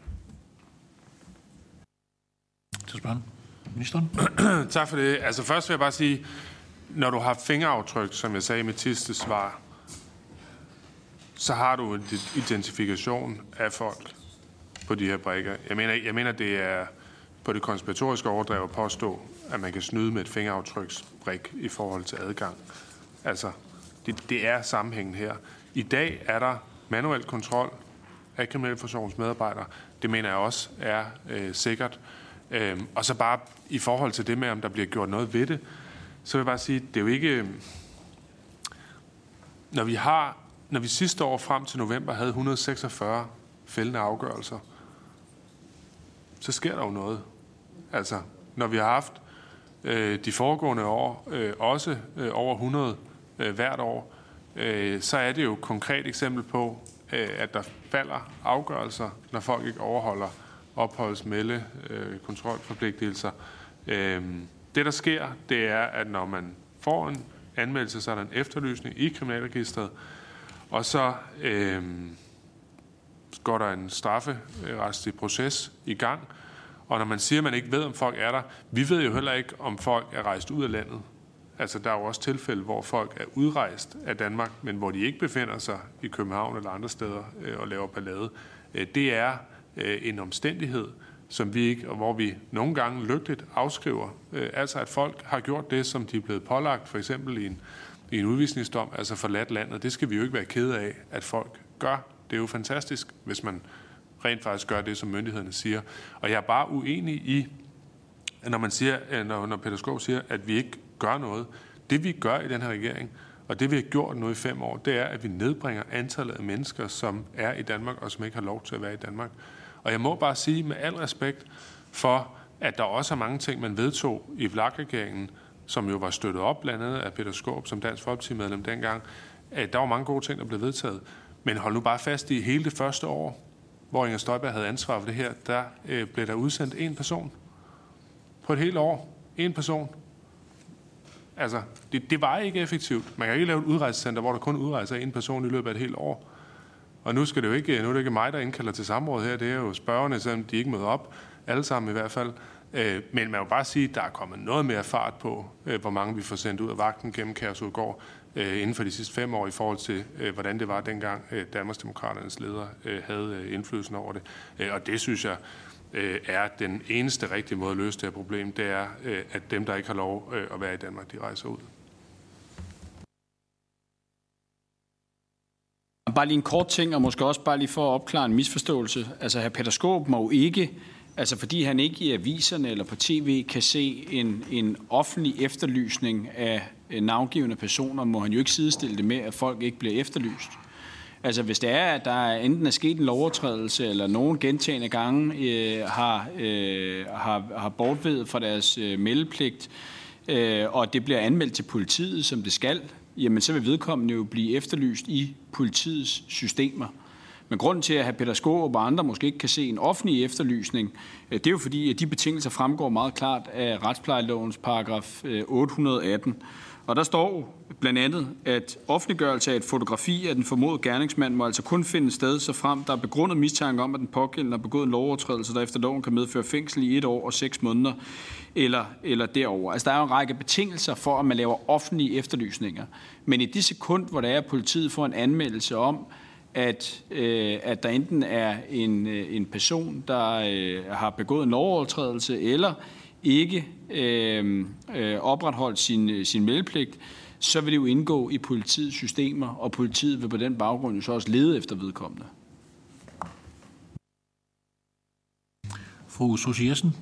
Til spørgsmål. Ministeren? Tak for det. Altså først vil jeg bare sige, når du har fingeraftryk, som jeg sagde i mit sidste svar, så har du en identifikation af folk på de her brikker. Jeg mener det er på det konspiratoriske overdrev at påstå, at man kan snyde med et fingeraftryksbrik i forhold til adgang. Altså, det er sammenhængen her. I dag er der manuel kontrol af kriminalforsorgens medarbejdere. Det mener jeg også er sikkert. Og så bare i forhold til det med, om der bliver gjort noget ved det, så vil jeg bare sige, det er jo ikke... Når vi sidste år frem til november havde 146 fældende afgørelser, så sker der jo noget. Altså, når vi har haft de foregående år også over 100 hvert år, så er det jo et konkret eksempel på, at der falder afgørelser, når folk ikke overholder opholdsmelde, kontrolforpligtelser. Det, der sker, det er, at når man får en anmeldelse, så er der en efterlysning i kriminalregistret, og så går der en strafferetslig proces i gang. Og når man siger, at man ikke ved, om folk er der, vi ved jo heller ikke, om folk er rejst ud af landet. Altså, der er jo også tilfælde, hvor folk er udrejst af Danmark, men hvor de ikke befinder sig i København eller andre steder og laver ballade. Det er en omstændighed, som vi ikke, og hvor vi nogle gange lykkeligt afskriver. Altså, at folk har gjort det, som de er blevet pålagt, for eksempel i en udvisningsdom, altså forladt landet. Det skal vi jo ikke være kede af, at folk gør. Det er jo fantastisk, hvis man rent faktisk gør det, som myndighederne siger. Og jeg er bare uenig i, når man siger, når Peter Skaarup siger, at vi ikke gør noget. Det vi gør i den her regering, og det vi har gjort nu i 5 år, det er, at vi nedbringer antallet af mennesker, som er i Danmark, og som ikke har lov til at være i Danmark. Og jeg må bare sige med al respekt for, at der også er mange ting, man vedtog i VLAK-regeringen, som jo var støttet op blandt andet af Peter Skaarup som Dansk Folkeparti-medlem dengang. Der var mange gode ting, der blev vedtaget. Men hold nu bare fast i hele det første år, hvor Inger Støjberg havde ansvar for det her, der blev der udsendt 1 person. På et helt år. 1 person. Altså, det var ikke effektivt. Man kan ikke lave et udrejsecenter, hvor der kun udrejser 1 person i løbet af et helt år. Og nu er det jo ikke mig, der indkalder til samråd her. Det er jo spørgerne, selvom de ikke møder op. Alle sammen i hvert fald. Men man må bare sige, at der er kommet noget mere fart på, hvor mange vi får sendt ud af vagten gennem Kærshovedgård inden for de sidste 5 år i forhold til, hvordan det var dengang Danmarksdemokraternes leder havde indflydelsen over det. Og det synes jeg er den eneste rigtige måde at løse det her problem. Det er, at dem, der ikke har lov at være i Danmark, de rejser ud. Bare lige en kort ting, og måske også bare lige for at opklare en misforståelse. Altså, hr. Peter Skaarup må jo ikke, altså fordi han ikke i aviserne eller på tv kan se en offentlig efterlysning af navngivende personer, må han jo ikke sidestille det med, at folk ikke bliver efterlyst. Altså hvis det er, at der enten er sket en lovovertrædelse, eller nogen gentagne gange har bortveget fra deres meldepligt, og det bliver anmeldt til politiet, som det skal, jamen så vil vedkommende jo blive efterlyst i politiets systemer. Men grunden til, at hr. Peter Skaarup og andre måske ikke kan se en offentlig efterlysning, det er jo fordi, at de betingelser fremgår meget klart af retsplejelovens paragraf 818. Og der står blandt andet, at offentliggørelse af et fotografi af den formodede gerningsmand må altså kun finde sted, så frem der er begrundet mistanke om, at den pågældende har begået en lovovertrædelse, der efter loven kan medføre fængsel i 1 år og 6 måneder eller derover. Altså der er jo en række betingelser for, at man laver offentlige efterlysninger. Men i det sekund, hvor der er, at politiet får en anmeldelse om, at der enten er en person, der har begået en lovovertrædelse, eller ikke opretholdt sin meldepligt, så vil det jo indgå i politiets systemer, og politiet vil på den baggrund jo så også lede efter vedkommende. Fru Susie Jessen.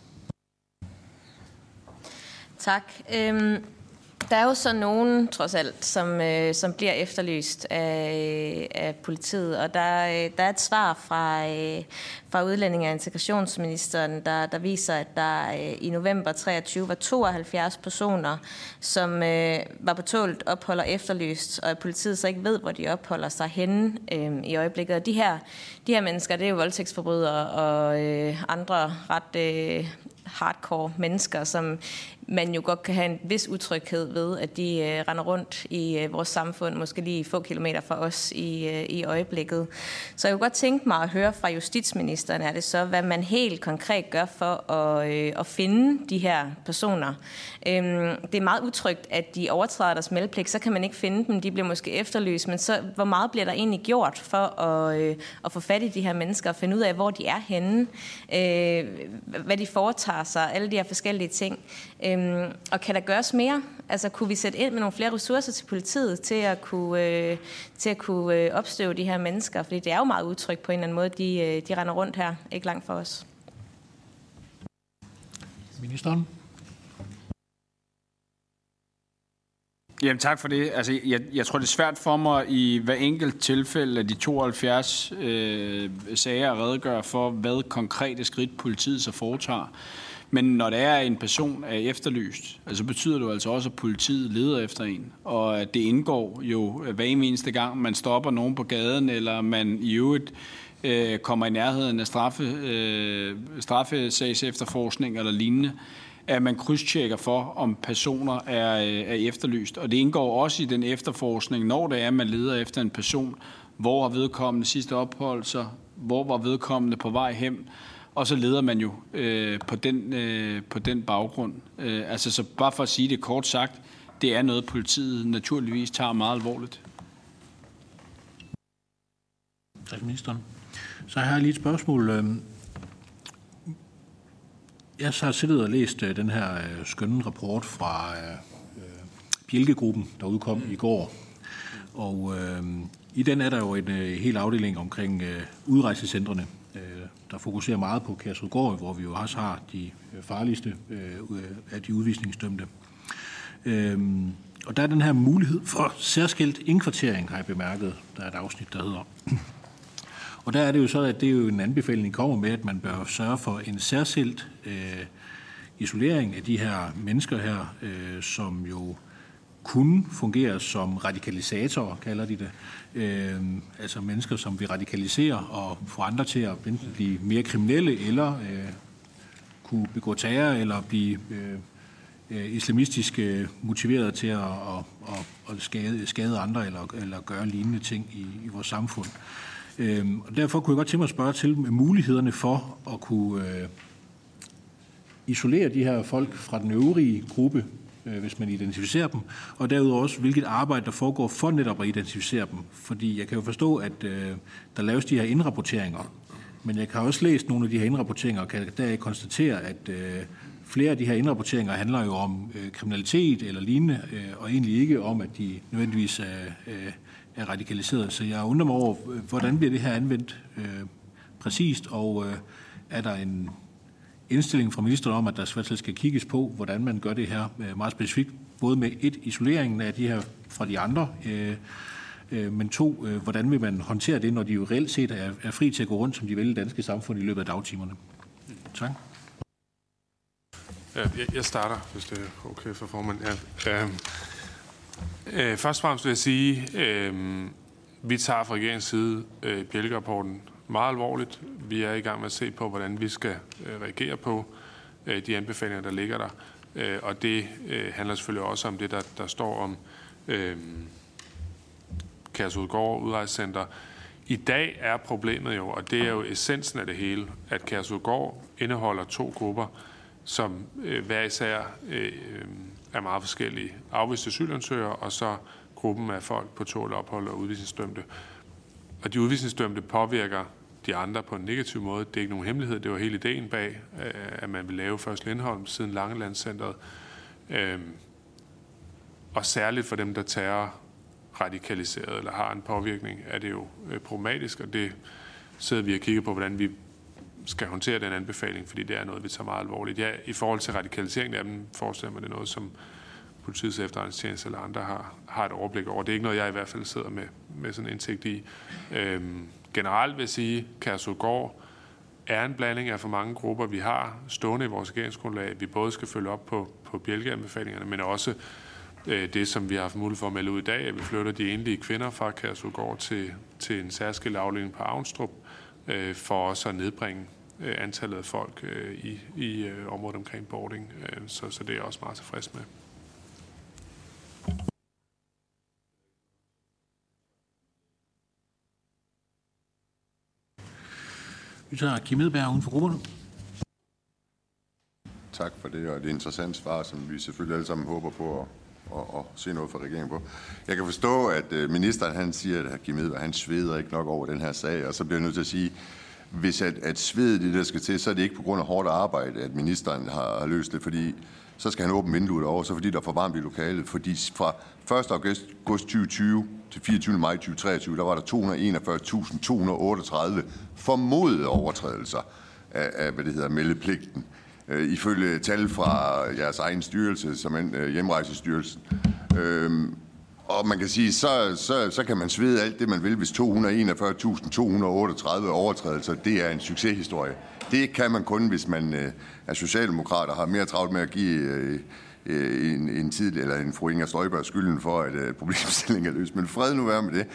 Tak. Der er jo så nogen, trods alt, som bliver efterlyst af politiet, og der er et svar fra Udlændinge- og Integrationsministeren, der viser, at der i november 23 var 72 personer, som var på tålt ophold og efterlyst, og at politiet så ikke ved, hvor de opholder sig henne i øjeblikket. Og de her mennesker, det er jo voldtægtsforbrydere og andre ret hardcore mennesker, som man jo godt kan have en vis utryghed ved, at de render rundt i vores samfund, måske lige få kilometer fra os i øjeblikket. Så jeg kunne godt tænke mig at høre fra justitsministeren, er det så, hvad man helt konkret gør for at finde de her personer. Det er meget utrygt, at de overtræder deres meldepligt, så kan man ikke finde dem, de bliver måske efterlyst, men så hvor meget bliver der egentlig gjort for at få fat i de her mennesker og finde ud af, hvor de er henne, hvad de foretager sig, alle de her forskellige ting. Og kan der gøres mere? Altså kunne vi sætte ind med nogle flere ressourcer til politiet til at kunne opstøve de her mennesker? Fordi det er jo meget utrygt på en eller anden måde, de render rundt her, ikke langt fra os. Ministeren? Jamen tak for det. Altså, jeg tror, det er svært for mig i hver enkelt tilfælde af de 72 sager at redegøre for, hvad konkrete skridt politiet så foretager. Men når der er en person er efterlyst, altså betyder det jo altså også, at politiet leder efter en. Og at det indgår jo hver eneste gang, man stopper nogen på gaden, eller man i øvrigt kommer i nærheden af straffesags efterforskning eller lignende, at man krydstjekker for, om personer er efterlyst. Og det indgår også i den efterforskning, når det er, at man leder efter en person, hvor har vedkommende sidste ophold sig, hvor var vedkommende på vej hjem, og så leder man jo på den baggrund. Altså så bare for at sige det kort sagt, det er noget, politiet naturligvis tager meget alvorligt. Tak, ministeren. Så har jeg lige et spørgsmål. Jeg har siddet og læst den her skønne rapport fra Bjelke-gruppen, der udkom i går. Og i den er der jo en hel afdeling omkring udrejsecentrene, der fokuserer meget på Kærshovedgård, hvor vi jo også har de farligste af de udvisningsdømte. Og der er den her mulighed for særskilt indkvartering, har jeg bemærket. Der er et afsnit, der hedder. Og der er det jo så, at det er jo en anbefaling, kommer med, at man bør sørge for en særskilt isolering af de her mennesker her, som jo kunne fungere som radikalisatorer, kalder de det. Altså mennesker, som vil radikalisere og få andre til at enten blive mere kriminelle, eller kunne begå terror, eller blive islamistisk motiveret til at skade andre, eller gøre lignende ting i vores samfund. Og derfor kunne jeg godt tænke mig at spørge til mulighederne for at kunne isolere de her folk fra den øvrige gruppe, hvis man identificerer dem, og derudover også, hvilket arbejde der foregår for netop at identificere dem. Fordi jeg kan jo forstå, at der laves de her indrapporteringer, men jeg kan også læse nogle af de her indrapporteringer, og kan der konstatere, at flere af de her indrapporteringer handler jo om kriminalitet eller lignende, og egentlig ikke om, at de nødvendigvis er radikaliseret. Så jeg undrer mig over, hvordan bliver det her anvendt præcist, og er der en indstilling fra ministeren om, at der skal kigges på, hvordan man gør det her meget specifikt, både med isoleringen af de her fra de andre Men 2, hvordan vil man håndtere det, når de jo reelt set er fri til at gå rundt, som de vil i det danske samfund i løbet af dagtimerne? Tak. Jeg starter, hvis det er okay for formand. Først og fremmest vil jeg sige, vi tager fra regeringens side Bjelke-rapporten meget alvorligt. Vi er i gang med at se på, hvordan vi skal reagere på de anbefalinger, der ligger der. Og det handler selvfølgelig også om det, der står om Kærshovedgård Udrejsecenter. I dag er problemet jo, og det er jo essensen af det hele, at Kærshovedgård indeholder 2 grupper, som hver især er meget forskellige. Afviste asylansøgere, og så gruppen af folk på tålt ophold og udvisningsdømte. Og de udvisningsdømte påvirker de andre på en negativ måde. Det er ikke nogen hemmelighed. Det var hele ideen bag, at man vil lave først Lindholm siden Langelandscenteret. Og særligt for dem, der tager radikaliseret eller har en påvirkning, er det jo problematisk, og det sidder vi og kigger på, hvordan vi skal håndtere den anbefaling, fordi det er noget, vi tager meget alvorligt. Ja, i forhold til radikalisering af dem, forestiller man det noget, som politiets efterretningstjeneste eller andre har et overblik over. Det er ikke noget, jeg i hvert fald sidder med sådan en indsigt i. Generelt vil jeg sige, at Kærshovedgård er en blanding af for mange grupper, vi har stående i vores regeringsgrundlag. Vi både skal følge op på Bjelke-anbefalingerne, men også det, som vi har haft mulighed for at melde ud i dag, at vi flytter de enlige kvinder fra Kærshovedgård til en særskilt afdeling på Avnstrup, for også at nedbringe antallet af folk i området omkring Bording. Så det er jeg også meget tilfreds med. Vi tager Kim Edberg uden for grupperne. Tak for det, og det er et interessant svar, som vi selvfølgelig alle sammen håber på at se noget fra regeringen på. Jeg kan forstå, at ministeren han siger, at Kim Edberg han sveder ikke nok over den her sag, og så bliver jeg nødt til at sige, hvis at svedet det, der skal til, så er det ikke på grund af hårdt arbejde, at ministeren har løst det, fordi så skal han åbne vinduet over, så fordi der er for varmt i lokalet, fordi fra 1. august 2020 til 24. maj 2023, der var der 241.238 formodede overtrædelser af meldepligten. Ifølge tal fra jeres egen styrelse, som Hjemrejsestyrelsen. Og man kan sige, så kan man svede alt det, man vil, hvis 241.238 overtrædelser, det er en succeshistorie. Det kan man kun, hvis man er socialdemokrat og har mere travlt med at give en fru Inger Støjberg skylden for, at problemstillingen er løst. Men fred nu være med det.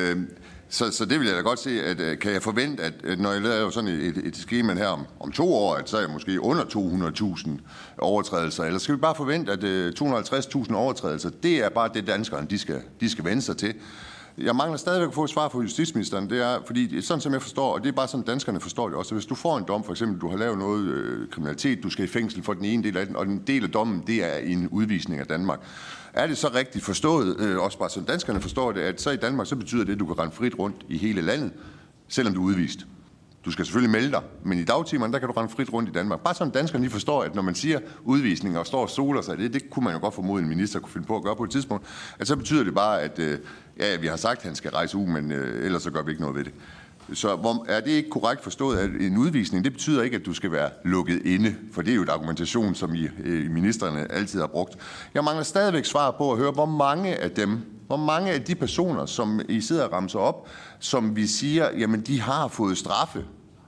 Så det vil jeg da godt se, at kan jeg forvente, at når jeg laver sådan et skema her om 2 år, at så er jeg måske under 200.000 overtrædelser, eller skal vi bare forvente, at 250.000 overtrædelser, det er bare det, danskerne de skal vende sig til. Jeg mangler stadigvæk at få et svar fra justitsministeren, det er, fordi sådan som jeg forstår, og det er bare sådan, danskerne forstår det også, hvis du får en dom, for eksempel, du har lavet noget kriminalitet, du skal i fængsel for den ene del af den, og den del af dommen, det er en udvisning af Danmark. Er det så rigtigt forstået, også bare sådan danskerne forstår det, at så i Danmark, så betyder det, at du kan rende frit rundt i hele landet, selvom du er udvist? Du skal selvfølgelig melde dig, men i dagtimerne, der kan du rende frit rundt i Danmark. Bare sådan danskerne lige forstår, at når man siger udvisning og står og soler sig, det kunne man jo godt formode, en minister kunne finde på at gøre på et tidspunkt, at så betyder det bare, at vi har sagt, at han skal rejse ud, men ellers så gør vi ikke noget ved det. Så er det ikke korrekt forstået, at en udvisning, det betyder ikke, at du skal være lukket inde, for det er jo et argumentation, som ministerne altid har brugt. Jeg mangler stadigvæk svar på at høre, hvor mange af de personer, som I sidder og ramser op, som vi siger, jamen de har fået straffe.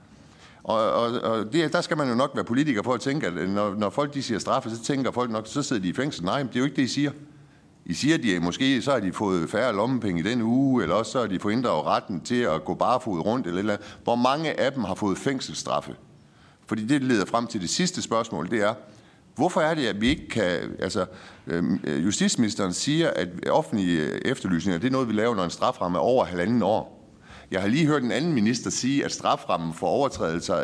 Og der skal man jo nok være politiker for at tænke, at når folk de siger straffe, så tænker folk nok, så sidder de i fængsel. Nej, det er jo ikke det, I siger. I siger, at måske så har de fået færre lommepenge i den uge, eller også så har de fået inddraget retten til at gå barefod rundt, eller. Hvor mange af dem har fået fængselsstraffe? Fordi det leder frem til det sidste spørgsmål, det er, hvorfor er det, at vi ikke kan. Altså, justitsministeren siger, at offentlige efterlysninger, det er noget, vi laver, når en straframme er over 1,5 år. Jeg har lige hørt en anden minister sige, at straframmen for overtrædelser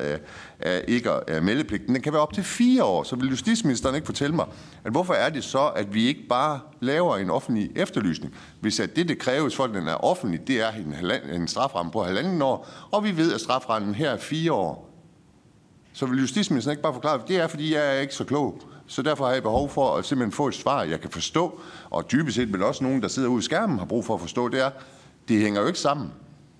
af meldepligten, den kan være op til 4 år. Så vil justitsministeren ikke fortælle mig, at hvorfor er det så, at vi ikke bare laver en offentlig efterlysning? Hvis at det kræves for, at den er offentlig, det er en straframme på 1,5 år, og vi ved, at straframmen her er 4 år. Så vil justitsministeren ikke bare forklare, at det er, fordi jeg er ikke så klog. Så derfor har jeg behov for at simpelthen få et svar, jeg kan forstå, og dybest set vil også nogen, der sidder ude i skærmen, har brug for at forstå, det hænger jo ikke sammen.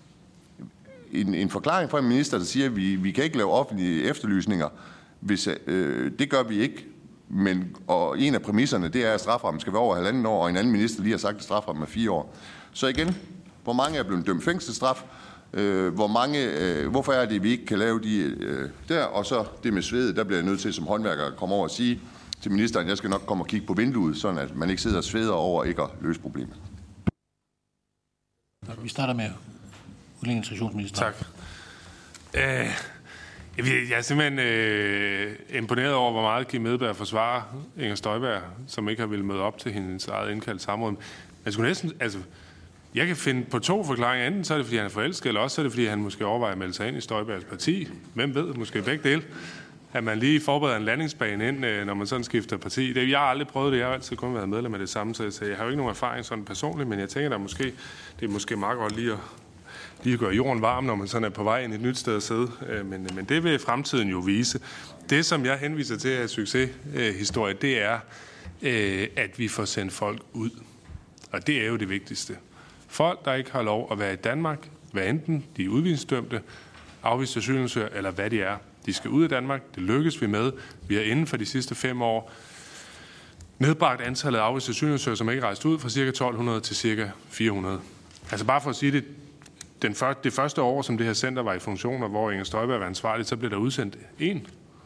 En forklaring fra en minister, der siger, at vi kan ikke lave offentlige efterlysninger, hvis det gør vi ikke. Og en af præmisserne, det er, at straframmen skal være over 1,5 år, og en anden minister lige har sagt, at straframmen er 4 år. Så igen, Hvor mange er blevet dømt fængselsstraf? Hvorfor er det, at vi ikke kan lave de der? Og så det med sved, der bliver jeg nødt til som håndværker at komme over og sige til ministeren, jeg skal nok komme og kigge på vinduet, sådan at man ikke sidder og sveder over ikke at løse problemet. Vi starter med udlændinge-integrationsministeren. Tak. Jeg er simpelthen imponeret over, hvor meget Kim Edberg forsvarer Inger Støjberg, som ikke har ville møde op til hendes eget indkaldte samråd. Man skulle næsten, jeg kan finde på 2 forklaringer. Enten så er det, fordi han er forelsket, eller også så er det, fordi han måske overvejer at melde sig ind i Støjbergs parti. Hvem ved, måske begge dele. At man lige forbereder en landingsbane ind, når man sådan skifter parti. Jeg har aldrig prøvet det. Jeg har altid kun været medlem af det samme, så jeg har jo ikke nogen erfaring sådan personligt, men jeg tænker, det er måske meget godt lige at gøre jorden varm, når man sådan er på vej ind et nyt sted at sidde. Men det vil fremtiden jo vise. Det, som jeg henviser til af succeshistorie, det er, at vi får sendt folk ud. Og det er jo det vigtigste. Folk, der ikke har lov at være i Danmark, hvad enten de er udvisningsdømte, afviste asylansøgere, eller hvad de er, de skal ud af Danmark. Det lykkes vi med. Vi har inden for de sidste 5 år nedbragt antallet af afviste asylansøgere, som ikke rejst ud, fra ca. 1200 til ca. 400. Altså bare for at sige det, det første år, som det her center var i funktion, og hvor Inger Støjberg var ansvarlig, så blev der udsendt 1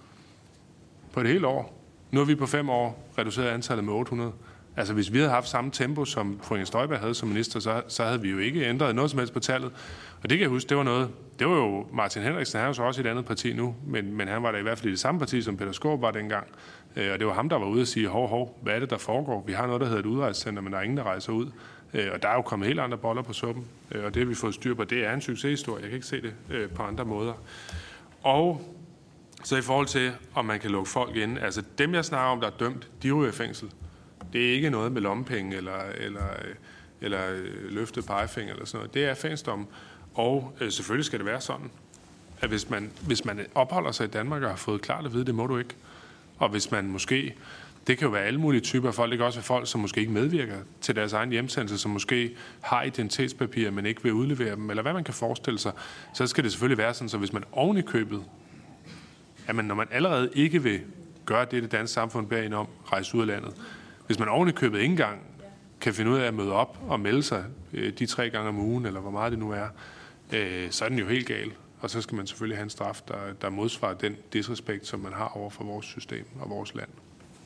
på et helt år. Nu har vi på 5 år reduceret antallet med 800. Altså hvis vi havde haft samme tempo, som fru Inger Støjberg havde som minister, så havde vi jo ikke ændret noget som helst på tallet. Og det kan jeg huske, det var jo Martin Henriksen, han er jo så også i et andet parti nu, men han var da i hvert fald i det samme parti, som Peter Skaarup var dengang. Og det var ham, der var ude og sige, hov, hvad er det, der foregår? Vi har noget, der hedder et udrejsecenter, men der er ingen, der rejser ud. Og der er jo kommet helt andre boller på suppen, og det har vi fået styr på. Det er en succeshistorie, jeg kan ikke se det på andre måder. Og så i forhold til, om man kan lukke folk ind, altså dem, jeg snakker om, der er dømt, de er jo i fængsel. Det er ikke noget med lommepenge eller løftet pegefinger eller sådan noget. Det er fængselsdom. Og selvfølgelig skal det være sådan, at hvis man opholder sig i Danmark og har fået klart at vide, det må du ikke. Og hvis man måske, det kan jo være alle mulige typer af folk, det kan også være folk, som måske ikke medvirker til deres egen hjemsendelse, som måske har identitetspapirer, men ikke vil udlevere dem, eller hvad man kan forestille sig, så skal det selvfølgelig være sådan, så hvis man oven i købet, når man allerede ikke vil gøre det danske samfund bærer en om, rejse ud af landet, hvis man oven i købet ikke engang kan finde ud af at møde op og melde sig de 3 gange om ugen, eller hvor meget det nu er, så er den jo helt gal. Og så skal man selvfølgelig have en straf, der modsvarer den disrespekt, som man har over for vores system og vores land.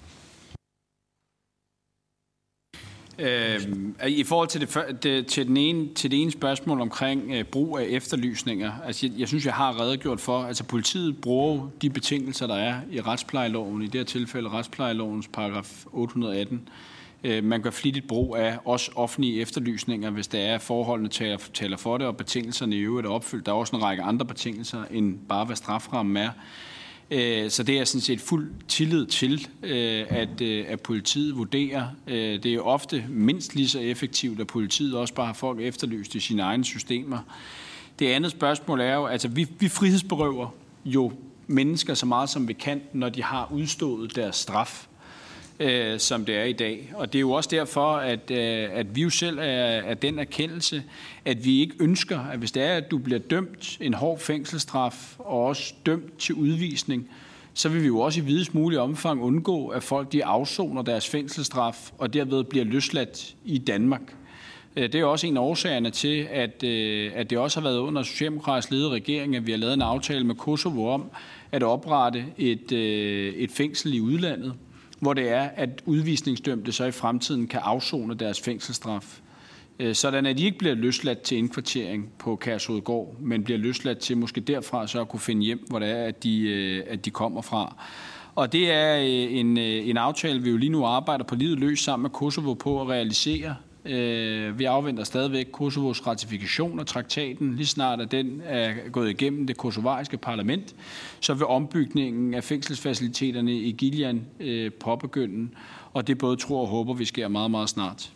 I forhold til det ene spørgsmål omkring brug af efterlysninger, altså jeg synes, jeg har redegjort for, altså politiet bruger de betingelser, der er i retsplejeloven, i det her tilfælde retsplejelovens paragraf 818. Man gør flittigt brug af også offentlige efterlysninger, hvis der er forholdene taler for det, og betingelserne i øvrigt er opfyldt. Der er også en række andre betingelser, end bare hvad straframmen er. Så det er sådan set fuld tillid til, at politiet vurderer. Det er jo ofte mindst lige så effektivt, at politiet også bare har folk efterlyst i sine egne systemer. Det andet spørgsmål er jo, altså vi frihedsberøver jo mennesker så meget som vi kan, når de har udstået deres straf, som det er i dag. Og det er jo også derfor, at vi jo selv er den erkendelse, at vi ikke ønsker, at hvis det er, at du bliver dømt en hård fængselsstraf og også dømt til udvisning, så vil vi jo også i videst mulig omfang undgå, at folk de afsoner deres fængselsstraf og derved bliver løsladt i Danmark. Det er også en af årsagerne til, at det også har været under socialdemokratisk ledede regering, at vi har lavet en aftale med Kosovo om at oprette et fængsel i udlandet, hvor det er, at udvisningsdømte så i fremtiden kan afsone deres fængselsstraf. Sådan at de ikke bliver løsladt til indkvartering på Kærshovedgård, men bliver løsladt til måske derfra så at kunne finde hjem, hvor det er, at de kommer fra. Og det er en aftale, vi jo lige nu arbejder på livet løs sammen med Kosovo på at realisere. Vi afventer stadigvæk Kosovos ratifikation af traktaten. Lige snart at den er gået igennem det kosovariske parlament, så vil ombygningen af fængselsfaciliteterne i Giljan påbegynde. Og det både tror og håber, vi sker meget, meget snart.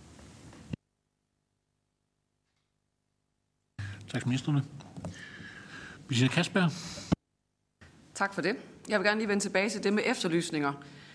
Tak til ministrene. Bettina Kastberg. Tak for det. Jeg vil gerne lige vende tilbage til det med efterlysninger.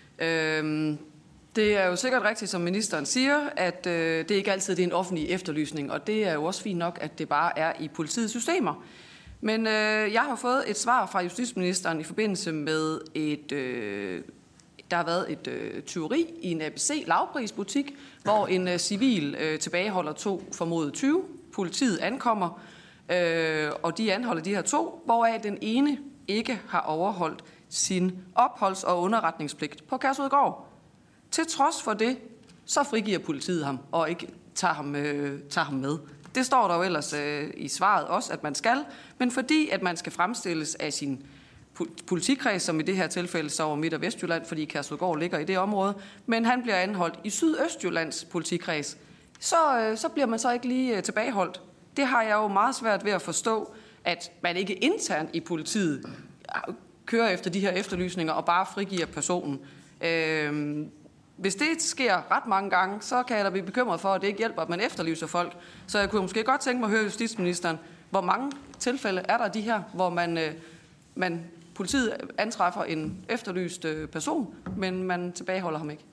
Det er jo sikkert rigtigt, som ministeren siger, at det ikke altid det er en offentlig efterlysning, og det er jo også fint nok, at det bare er i politiets systemer. Men jeg har fået et svar fra justitsministeren i forbindelse med der har været et tyveri i en ABC lavprisbutik, hvor en civil tilbageholder 2 formodede tyve. Politiet ankommer, og de anholder de her 2, hvoraf den ene ikke har overholdt sin opholds- og underretningspligt på Kærshovedgård. Til trods for det, så frigiver politiet ham og ikke tager ham med. Det står der jo ellers i svaret også, at man skal, men fordi at man skal fremstilles af sin politikreds, som i det her tilfælde så over Midt- og Vestjylland, fordi Kærshovedgård ligger i det område, men han bliver anholdt i Sydøstjyllands politikreds, så bliver man så ikke lige tilbageholdt. Det har jeg jo meget svært ved at forstå, at man ikke internt i politiet kører efter de her efterlysninger og bare frigiver personen. Hvis det sker ret mange gange, så kan jeg da blive bekymret for, at det ikke hjælper, at man efterlyser folk. Så jeg kunne måske godt tænke mig at høre justitsministeren, hvor mange tilfælde er der de her, hvor politiet antræffer en efterlyst person, men man tilbageholder ham ikke?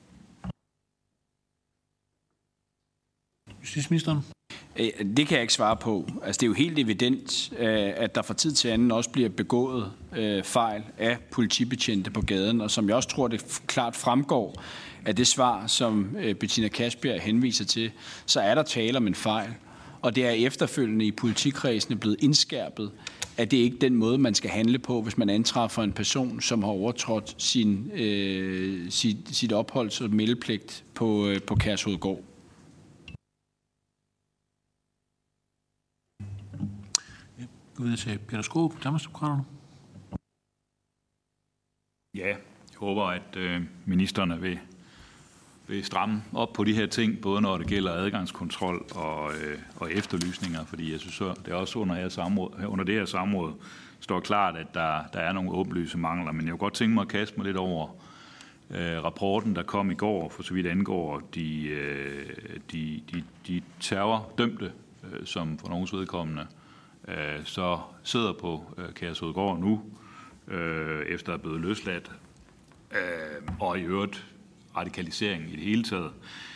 Justitsministeren? Det kan jeg ikke svare på. Altså, det er jo helt evident, at der fra tid til anden også bliver begået fejl af politibetjente på gaden, og som jeg også tror, det klart fremgår af det svar, som Bettina Kastbjerg henviser til, så er der tale om en fejl. Og det er efterfølgende i politikredsene blevet indskærpet, at det ikke er den måde, man skal handle på, hvis man antræffer en person, som har overtrådt sit opholds- og meldepligt på Kærshovedgård. Gå videre til Peter Skaarup, Danmarksdemokraterne. Ja, jeg håber, at ministerne vil stramme op på de her ting, både når det gælder adgangskontrol og efterlysninger, fordi jeg synes, det er også under det her samråd står klart, at der er nogle åbenlyse mangler. Men jeg kunne godt tænke mig at kaste mig lidt over rapporten, der kom i går, for så vidt angår de terrordømte, som for nogens vedkommende så sidder på Kærshovedgård nu, efter at blive løsladt, og i øvrigt radikalisering i det hele taget.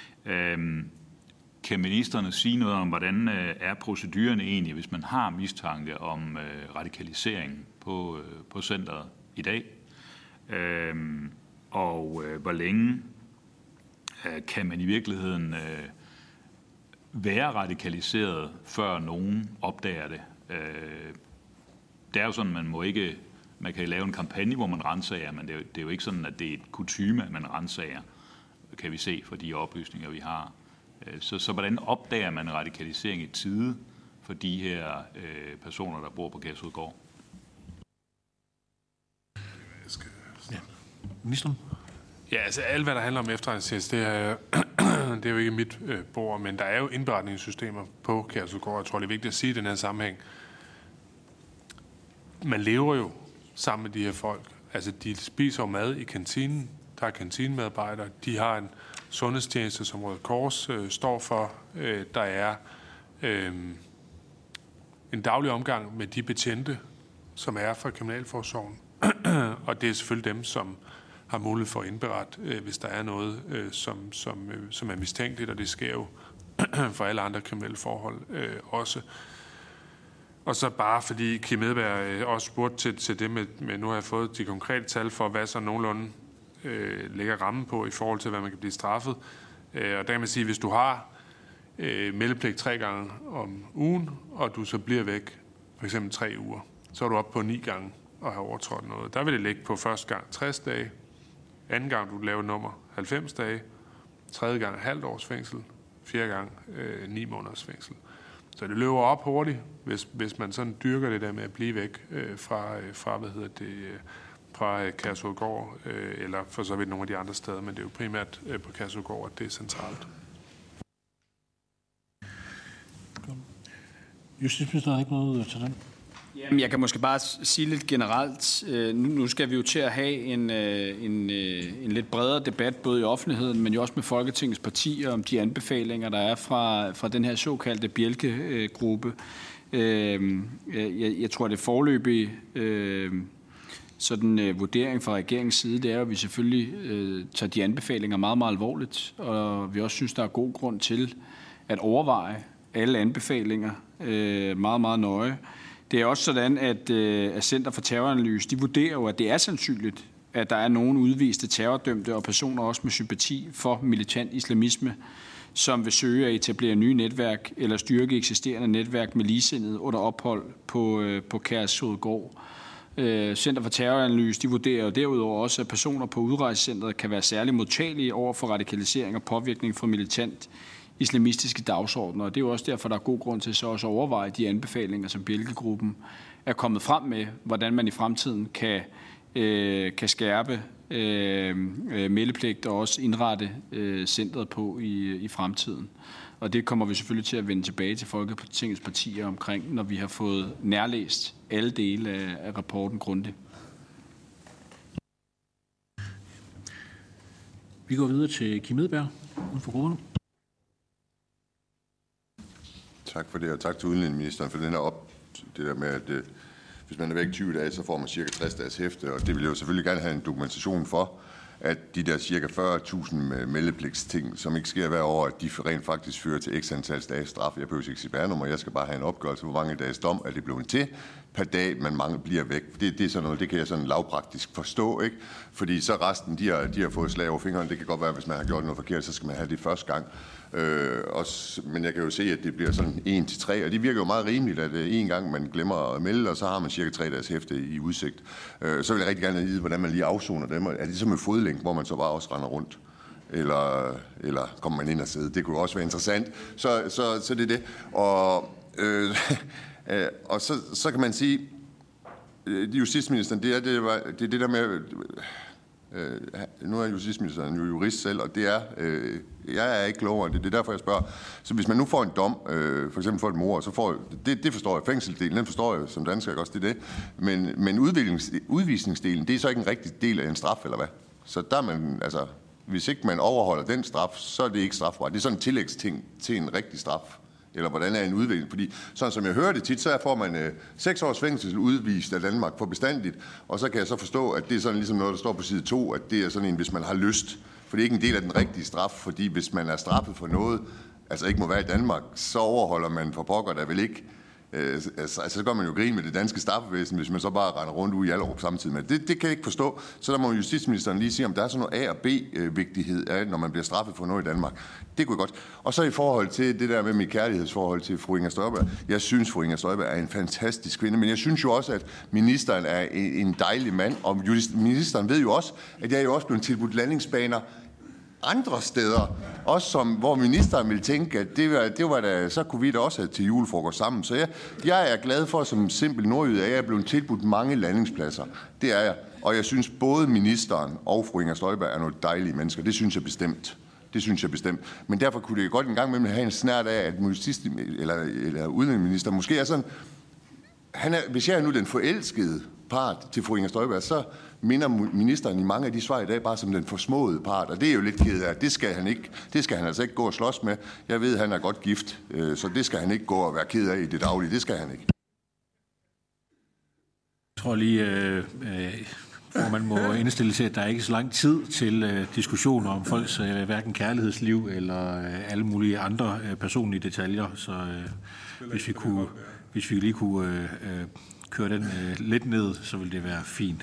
Kan ministerne sige noget om, hvordan er procedurerne egentlig, hvis man har mistanke om radikalisering på centret i dag? Og hvor længe kan man i virkeligheden være radikaliseret, før nogen opdager det? Det er jo sådan, man kan lave en kampagne, hvor man ransager, men det er jo ikke sådan, at det er et kutyme, at man ransager, kan vi se fra de oplysninger, vi har. Så hvordan opdager man radikalisering i tide for de her personer, der bor på Kærshovedgård? Ja. Ministeren? Ja, altså alt, hvad der handler om efterretningstjeneste, det er jo ikke mit bord, men der er jo indberetningssystemer på Kærshovedgård. Jeg tror, det er vigtigt at sige i den her sammenhæng. Man lever jo sammen med de her folk. Altså, de spiser jo mad i kantinen. Der er kantinemedarbejdere. De har en sundhedstjeneste, som Røde Kors står for. Der er en daglig omgang med de betjente, som er fra Kriminalforsorgen. Og det er selvfølgelig dem, som har mulighed for at indberette, hvis der er noget, som er mistænkeligt, og det sker jo for alle andre kriminelle forhold også. Og så bare fordi Kim Edberg også spurgte til det med, nu har jeg fået de konkrete tal for, hvad så nogenlunde lægger rammen på i forhold til, hvad man kan blive straffet. Og der kan man sige, hvis du har meldepligt 3 gange om ugen, og du så bliver væk for eksempel 3 uger, så er du oppe på 9 gange og har overtrådt noget. Der vil det ligge på første gang 60 dage, anden gang du laver nummer 90 dage, tredje gang halvt års fængsel, fjerde gang 9 måneders fængsel. Så det løber op hurtigt, hvis man sådan dyrker det der med at blive væk fra Kærshovedgård, eller for så vidt nogle af de andre steder, men det er jo primært på Kærshovedgård, at det er centralt. Justitsministeren har ikke noget til den? Jamen, jeg kan måske bare sige lidt generelt. Nu skal vi jo til at have en lidt bredere debat, både i offentligheden, men jo også med Folketingets partier, om de anbefalinger, der er fra den her såkaldte Bjelke-gruppe. Jeg tror, det foreløbige sådan vurdering fra regeringens side, det er, at vi selvfølgelig tager de anbefalinger meget, meget alvorligt, og vi også synes, der er god grund til at overveje alle anbefalinger meget, meget nøje. Det er også sådan, at Center for Terroranalyse, de vurderer jo, at det er sandsynligt, at der er nogle udviste terrordømte og personer også med sympati for militant islamisme, som vil søge at etablere nye netværk eller styrke eksisterende netværk med ligesindede under ophold på Kærshovedgård. Center for Terroranalyse vurderer derudover også, at personer på udrejsecentret kan være særlig modtagelige over for radikalisering og påvirkning fra militant islamistiske dagsordner. Og det er jo også derfor, der er god grund til så også at overveje de anbefalinger, som Bjelke-gruppen er kommet frem med, hvordan man i fremtiden kan skærpe meldepligt og også indrette centret på i fremtiden. Og det kommer vi selvfølgelig til at vende tilbage til Folketingets partier omkring, når vi har fået nærlæst alle dele af rapporten grundigt. Vi går videre til Kim Edberg uden for grupperne. Tak for det, og tak til udlændingeministeren for den her det der med, at hvis man er væk 20 dage, så får man cirka 60 dages hæfte, og det vil jeg jo selvfølgelig gerne have en dokumentation for, at de der cirka 40.000 meldepligtsting, som ikke sker hver år, at de rent faktisk fører til x antal dages straf. Jeg behøver ikke CPR-nummer, jeg skal bare have en opgørelse, hvor mange dages dom er det blevet til per dag, men mange bliver væk. Det er sådan noget, det kan jeg sådan lavpraktisk forstå, ikke? Fordi så resten, de har fået slag over fingrene. Det kan godt være, hvis man har gjort noget forkert, så skal man have det første gang. Men jeg kan jo se, at det bliver sådan 1-3, og det virker jo meget rimeligt, at en gang man glemmer at melde, og så har man cirka 3 dages hæfte i udsigt. Så vil jeg rigtig gerne vide, hvordan man lige afsoner dem. Er det som en fodlænke, hvor man så bare også render rundt? Eller kommer man ind og sidder? Det kunne også være interessant. Så det er det. Og så kan man sige, justitsministeren, det er det der med... Nu er justitsministeren jo jurist selv, og det er, jeg er ikke klogere. Det er derfor, jeg spørger. Så hvis man nu får en dom, for eksempel for et mord, så får det forstår jeg. Fængselsdelen, den forstår jeg som dansker, også det er det. Men udvisningsdelen, det er så ikke en rigtig del af en straf, eller hvad? Så der man, altså, hvis ikke man overholder den straf, så er det ikke strafbart. Det er sådan en tillægsting til en rigtig straf. Eller hvordan er en udvikling? Fordi sådan som jeg hører det tit, så får man 6 års fængsel udvist af Danmark for bestandigt. Og så kan jeg så forstå, at det er sådan ligesom noget, der står på side 2, at det er sådan en, hvis man har lyst. For det er ikke en del af den rigtige straf, fordi hvis man er straffet for noget, altså ikke må være i Danmark, så overholder man for pokker, der vel ikke. Så gør man jo grin med det danske straffevæsen, hvis man så bare render rundt ude i Allerup samtidig med. Det kan jeg ikke forstå. Så der må justitsministeren lige sige, om der er sådan noget A- og B-vigtighed af, når man bliver straffet for noget i Danmark. Det kunne jeg godt. Og så i forhold til det der med mit kærlighedsforhold til fru Inger Støjberg. Jeg synes, fru Inger Støjberg er en fantastisk kvinde, men jeg synes jo også, at ministeren er en dejlig mand. Og ministeren ved jo også, at jeg jo også blevet tilbudt landingsbaner andre steder, også som, hvor ministeren ville tænke, at det var da, så kunne vi da også have til julefrokost sammen. Så jeg er glad for, som simpel nordjyde, at jeg er blevet tilbudt mange landingspladser. Det er jeg. Og jeg synes, både ministeren og fru Inger Støjberg er nogle dejlige mennesker. Det synes jeg bestemt. Men derfor kunne det godt en gang imellem have en snært af, at eller udlændingeminister måske er sådan, hvis jeg er nu den forelskede part til fru Inger Støjberg, så minder ministeren i mange af de svar i dag bare som den forsmåede part, og det er jo lidt ked af. Det skal han altså ikke gå og slås med. Jeg ved, han er godt gift, så det skal han ikke gå og være ked af i det daglige. Det skal han ikke. Jeg tror lige, hvor man må indstille sig, at der er ikke så lang tid til diskussioner om folks hverken kærlighedsliv eller alle mulige andre personlige detaljer. Så hvis vi lige kunne køre den lidt ned, så ville det være fint.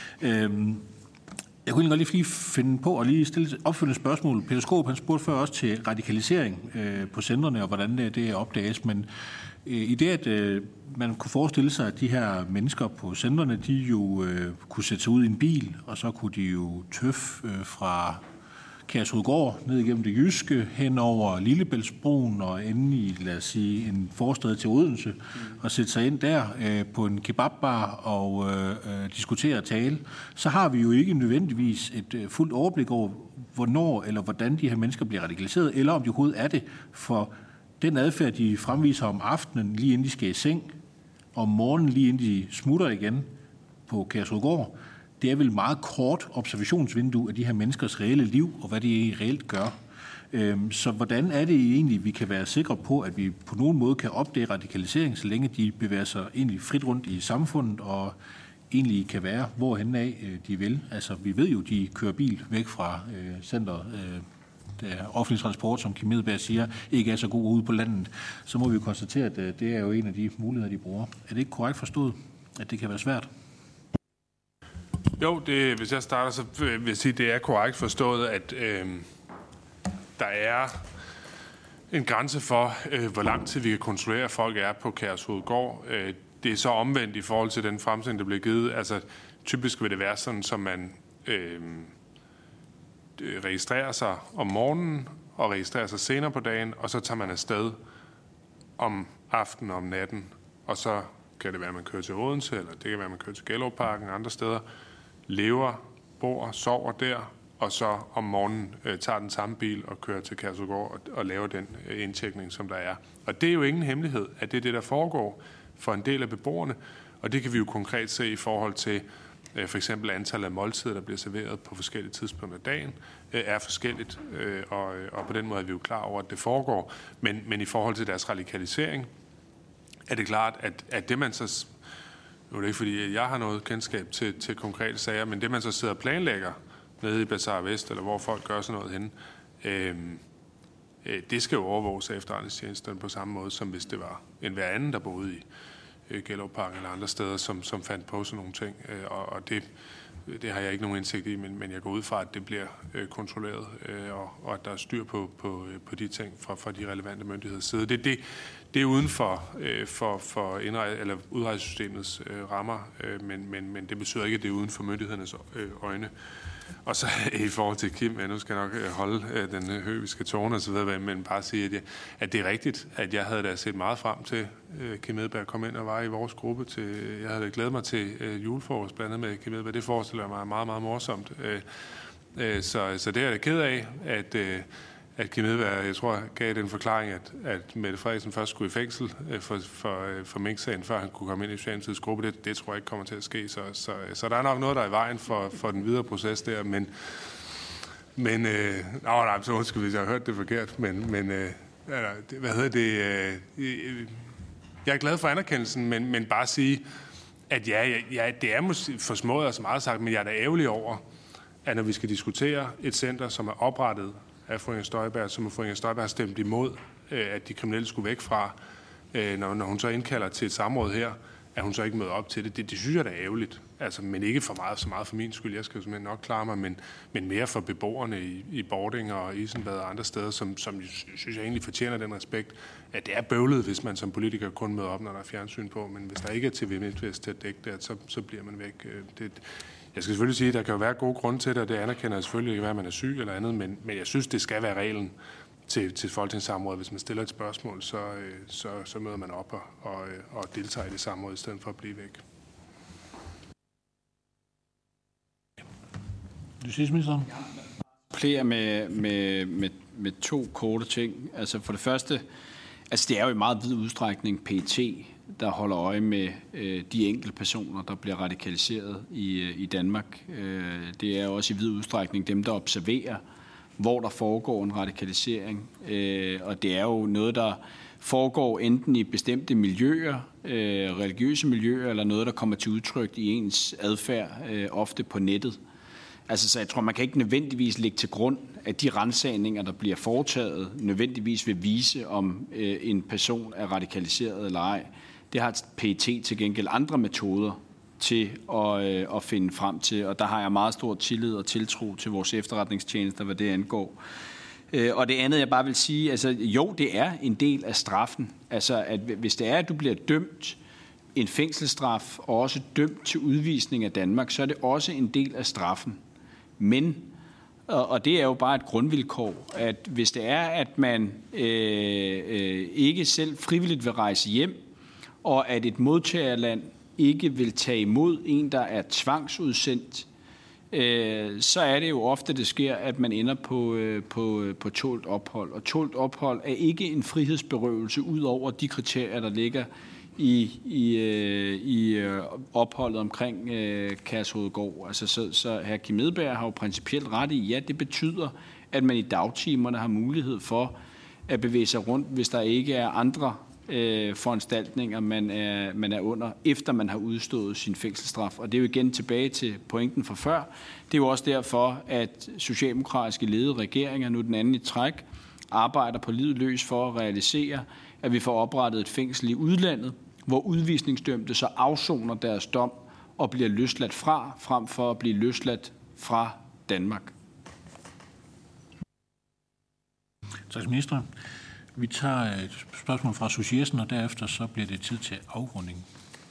Jeg kunne godt lige finde på at lige stille et opfølgende spørgsmål. Peter Skaarup, han spurgte før også til radikalisering på centrene, og hvordan det opdages. Men i det, at man kunne forestille sig, at de her mennesker på centrene, de jo kunne sætte sig ud i en bil, og så kunne de jo tøffe fra Kærshovedgård ned igennem det jyske, hen over Lillebæltsbroen og ende i, lad os sige, en forstad til Odense, og sætte sig ind der på en kebabbar og diskutere og tale, så har vi jo ikke nødvendigvis et fuldt overblik over, hvornår eller hvordan de her mennesker bliver radikaliseret, eller om de overhovedet er det. For den adfærd, de fremviser om aftenen, lige inden de skal i seng, om morgenen, lige inden de smutter igen på Kærshovedgård, det er vel meget kort observationsvindue af de her menneskers reelle liv, og hvad de reelt gør. Så hvordan er det egentlig, vi kan være sikre på, at vi på nogen måde kan opdage radikalisering, så længe de bevæger sig egentlig frit rundt i samfundet, og egentlig kan være hvorhen af de vil? Altså, vi ved jo, de kører bil væk fra centret, der offentlig transport, som Kim Edberg siger, ikke er så god ude på landet. Så må vi konstatere, at det er jo en af de muligheder, de bruger. Er det ikke korrekt forstået, at det kan være svært? Jo, hvis jeg starter, så vil jeg sige, at det er korrekt forstået, at der er en grænse for, hvor lang tid vi kan kontrollere, at folk er på Kærshovedgård. Det er så omvendt i forhold til den fremstilling, der bliver givet. Altså, typisk vil det være sådan, som man registrerer sig om morgenen og registrerer sig senere på dagen, og så tager man afsted om aftenen og om natten. Og så kan det være, at man kører til Odense, eller det kan være, at man kører til Gellerupparken og andre steder, lever, bor, sover der, og så om morgenen tager den samme bil og kører til Kærshovedgård og laver den indtjekning, som der er. Og det er jo ingen hemmelighed, at det er det, der foregår for en del af beboerne, og det kan vi jo konkret se i forhold til for eksempel antallet af måltider, der bliver serveret på forskellige tidspunkter af dagen, er forskelligt, og på den måde er vi jo klar over, at det foregår. Men i forhold til deres radikalisering, er det klart, at det man så... Nu er det ikke fordi, jeg har noget kendskab til konkrete sager, men det man så sidder og planlægger nede i Bazar Vest, eller hvor folk gør sådan noget henne, det skal jo overvåges af efterretningstjenesterne på samme måde, som hvis det var en hver anden, der boede i Gellerupparken eller andre steder, som fandt på sådan nogle ting. Og det har jeg ikke nogen indsigt i, men jeg går ud fra, at det bliver kontrolleret, og at der er styr på de ting fra de relevante myndigheders side. Det er uden for udrejsesystemets rammer, men det betyder ikke, at det er uden for myndighedernes øjne. Og så i forhold til Kim, nu skal jeg nok holde den høviske tone og så videre, men bare sige, at det er rigtigt, at jeg havde da set meget frem til Kim Edberg kom ind og var i vores gruppe. Jeg havde glædet mig til julefrokost blandt andet med Kim Edberg. Det forestiller mig meget, meget morsomt. Så det er jeg da ked af, at Kim Edberg, jeg tror, gav den forklaring, at Mette Frederiksen først skulle i fængsel for Mink-sagen, før han kunne komme ind i Socialdemokratiets gruppe. Det tror jeg ikke kommer til at ske. Så der er nok noget, der er i vejen for den videre proces der. Nej, så undskyld, hvis jeg har hørt det forkert. Jeg er glad for anerkendelsen, men bare sige, at det er måske for småt og så meget sagt, men jeg er da ærgerlig over, at når vi skal diskutere et center, som er oprettet af fru Inger Støjberg, som fru Inger Støjberg har stemt imod, at de kriminelle skulle væk fra, når hun så indkalder til et samråd her, at hun så ikke møder op til det. Det synes jeg da er ærgerligt. Altså, men ikke så meget for min skyld. Jeg skal jo simpelthen nok klare mig, men mere for beboerne i Bording og Isenbad og andre steder, som synes jeg egentlig fortjener den respekt, at det er bøvlet, hvis man som politiker kun møder op, når der er fjernsyn på, men hvis der ikke er TV MidtVest til at dække det, så bliver man væk. Jeg skal selvfølgelig sige, at der kan jo være gode grunde til det, og det anerkender jeg selvfølgelig ikke, at man er syg eller andet, men jeg synes, det skal være reglen til folketingssamrådet. Hvis man stiller et spørgsmål, så møder man op og deltager i det samråd, i stedet for at blive væk. Justitsministeren? Plærer med to korte ting. Altså for det første, det er jo i meget vid udstrækning PET, der holder øje med de enkelte personer, der bliver radikaliseret i Danmark. Det er også i vid udstrækning dem, der observerer, hvor der foregår en radikalisering. Og det er jo noget, der foregår enten i bestemte miljøer, religiøse miljøer, eller noget, der kommer til udtryk i ens adfærd, ofte på nettet. Så jeg tror, man kan ikke nødvendigvis lægge til grund, at de ransagninger, der bliver foretaget, nødvendigvis vil vise, om en person er radikaliseret eller ej. Det har PET til gengæld andre metoder til at finde frem til, og der har jeg meget stor tillid og tiltro til vores efterretningstjenester, hvad det angår. Og det andet, jeg bare vil sige, jo, det er en del af straffen. At hvis det er, at du bliver dømt en fængselsstraf og også dømt til udvisning af Danmark, så er det også en del af straffen. Men, og det er jo bare et grundvilkår, at hvis det er, at man ikke selv frivilligt vil rejse hjem, og at et modtagerland ikke vil tage imod en, der er tvangsudsendt, så er det jo ofte, det sker, at man ender på tålt ophold. Og tålt ophold er ikke en frihedsberøvelse ud over de kriterier, der ligger i opholdet omkring Kærshovedgård. Så hr. Kim Edberg har jo principielt ret i, ja, det betyder, at man i dagtimerne har mulighed for at bevæge sig rundt, hvis der ikke er andre foranstaltninger, man er under, efter man har udstået sin fængselsstraf. Og det er jo igen tilbage til pointen fra før. Det er jo også derfor, at socialdemokratiske ledede regeringer, nu den anden i træk, arbejder på livet løs for at realisere, at vi får oprettet et fængsel i udlandet, hvor udvisningsdømte så afsoner deres dom og bliver løsladt frem for at blive løsladt fra Danmark. Tak, minister. Vi tager et spørgsmål fra Sociessen, og derefter så bliver det tid til afrunding.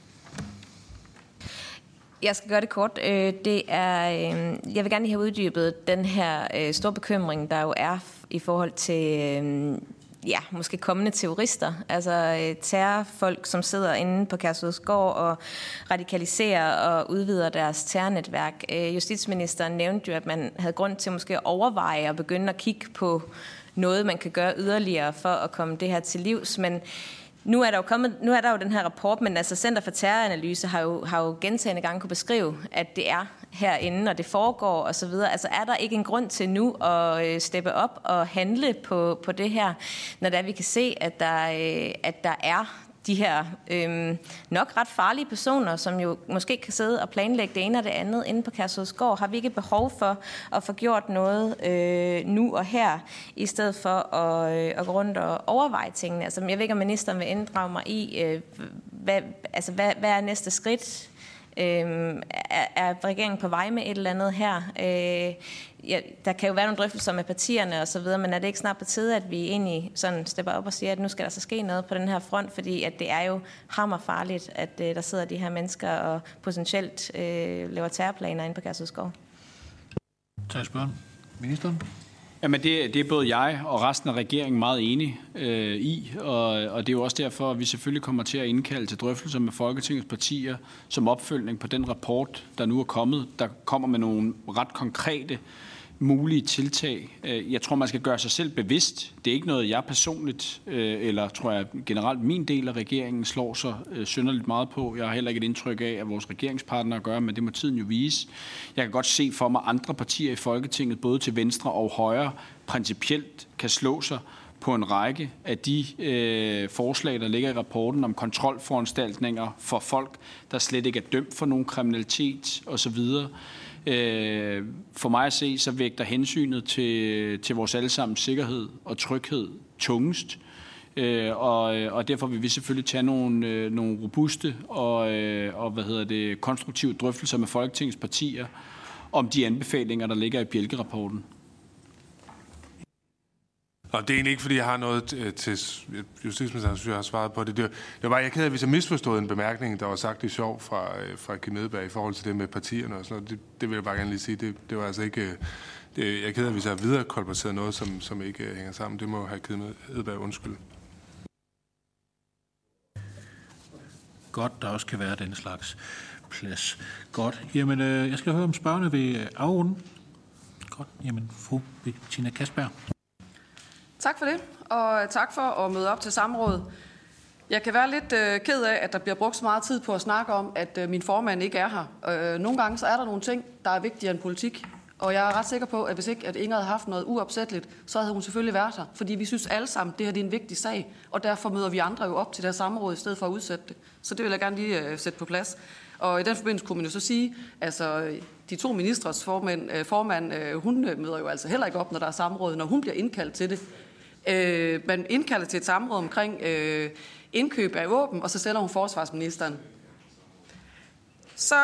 Jeg skal gøre det kort. Jeg vil gerne have uddybet den her store bekymring, der jo er i forhold til måske kommende terrorister, altså terrorfolk, som sidder inde på Kærshovedgård og radikaliserer og udvider deres terrornetværk. Justitsministeren nævnte jo, at man havde grund til måske at overveje og begynde at kigge på noget, man kan gøre yderligere for at komme det her til livs, men nu er der jo den her rapport, men altså Center for Terroranalyse har jo gentagne gange kunne beskrive, at det er herinde, og det foregår og så videre. Altså er der ikke en grund til nu at steppe op og handle på det her, når der vi kan se, at der er de her nok ret farlige personer, som jo måske kan sidde og planlægge det ene og det andet inde på Kærshovedgård. Har vi ikke behov for at få gjort noget nu og her, i stedet for at gå rundt og overveje tingene? Altså, jeg ved ikke, om ministeren vil inddrage mig i, hvad er næste skridt? Er regeringen på vej med et eller andet her? Der kan jo være nogle drøftelser med partierne og så videre, men er det ikke snart på tide, at vi egentlig sådan stepper op og siger, at nu skal der så ske noget på den her front, fordi at det er jo hammerfarligt, at der sidder de her mennesker og potentielt laver terrorplaner inde på Kærshovedgård. Tak spørgsmål. Ministeren? Jamen det er både jeg og resten af regeringen meget enige i, og det er jo også derfor, at vi selvfølgelig kommer til at indkalde til drøftelser med Folketingets partier som opfølgning på den rapport, der nu er kommet. Der kommer med nogle ret konkrete mulige tiltag. Jeg tror, man skal gøre sig selv bevidst. Det er ikke noget, jeg personligt, eller tror jeg generelt min del af regeringen, slår sig synderligt meget på. Jeg har heller ikke et indtryk af, at vores regeringspartnere gør, men det må tiden jo vise. Jeg kan godt se for mig, at andre partier i Folketinget, både til venstre og højre, principielt kan slå sig på en række af de forslag, der ligger i rapporten om kontrolforanstaltninger for folk, der slet ikke er dømt for nogen kriminalitet osv. For mig at se, så vægter hensynet til vores allesammens sikkerhed og tryghed tungest. Og derfor vil vi selvfølgelig tage nogle robuste og konstruktive drøftelser med Folketingets partier om de anbefalinger, der ligger i Bjelke-rapporten. Og det er egentlig ikke, fordi jeg har noget til justitsministeren, synes jeg har svaret på det. Det var bare, jeg keder, hvis jeg misforstod en bemærkning, der var sagt i sjov fra Kim Edberg i forhold til det med partierne og sådan noget. Det vil jeg bare gerne lige sige. Det var altså ikke... jeg keder, hvis jeg har videre kolporteret noget, som ikke hænger sammen. Det må have Kim Edberg undskylde. Godt, der også kan være den slags plads. Godt. Jamen, jeg skal høre om spørgerne ved afrunden. Godt. Jamen, fru Betina Kastberg. Tak for det, og tak for at møde op til samrådet. Jeg kan være lidt ked af, at der bliver brugt så meget tid på at snakke om, at min formand ikke er her. Nogle gange så er der nogle ting, der er vigtigere end politik. Og jeg er ret sikker på, at hvis ikke at Inger havde haft noget uopsætteligt, så havde hun selvfølgelig været her. Fordi vi synes alle sammen, at det her er en vigtig sag, og derfor møder vi andre jo op til det her samråd, i stedet for at udsætte det. Så det vil jeg gerne lige sætte på plads. Og i den forbindelse kunne man jo så sige, altså de to ministres formand, hun møder jo altså heller ikke op, når der er samråd, når hun bliver indkaldt til det. Man indkalder til et samråd omkring indkøb af våben, og så sender hun forsvarsministeren. Så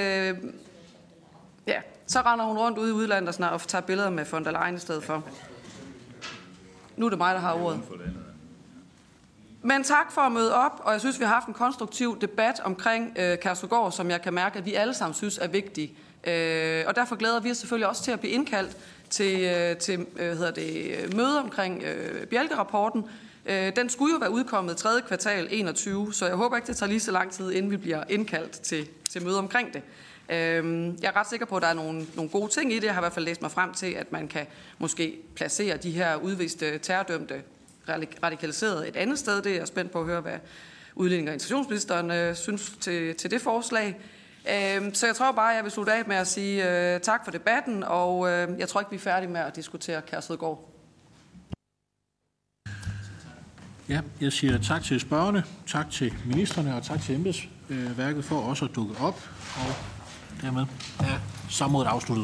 render hun rundt ude i udlandet og tager billeder med von der Leyen i stedet for. Nu er det mig, der har ordet. Men tak for at møde op, og jeg synes, vi har haft en konstruktiv debat omkring Kærshovedgård, som jeg kan mærke, at vi alle sammen synes er vigtig. Og derfor glæder vi os selvfølgelig også til at blive indkaldt til møde omkring Bjelke-rapporten. Den skulle jo være udkommet 3. kvartal 21, så jeg håber ikke, det tager lige så lang tid, inden vi bliver indkaldt til møde omkring det. Jeg er ret sikker på, at der er nogle gode ting i det. Jeg har i hvert fald læst mig frem til, at man kan måske placere de her udviste terrordømte radikaliseret et andet sted. Det er jeg spændt på at høre, hvad udlændinge- og integrationsministeren synes til det forslag. Så jeg tror bare, jeg vil slutte af med at sige tak for debatten, og jeg tror ikke, vi er færdige med at diskutere Kærshovedgård. Ja, jeg siger tak til spørgerne, tak til ministerne og tak til embedsværket for også at dukke op, og dermed er samrådet afsluttet.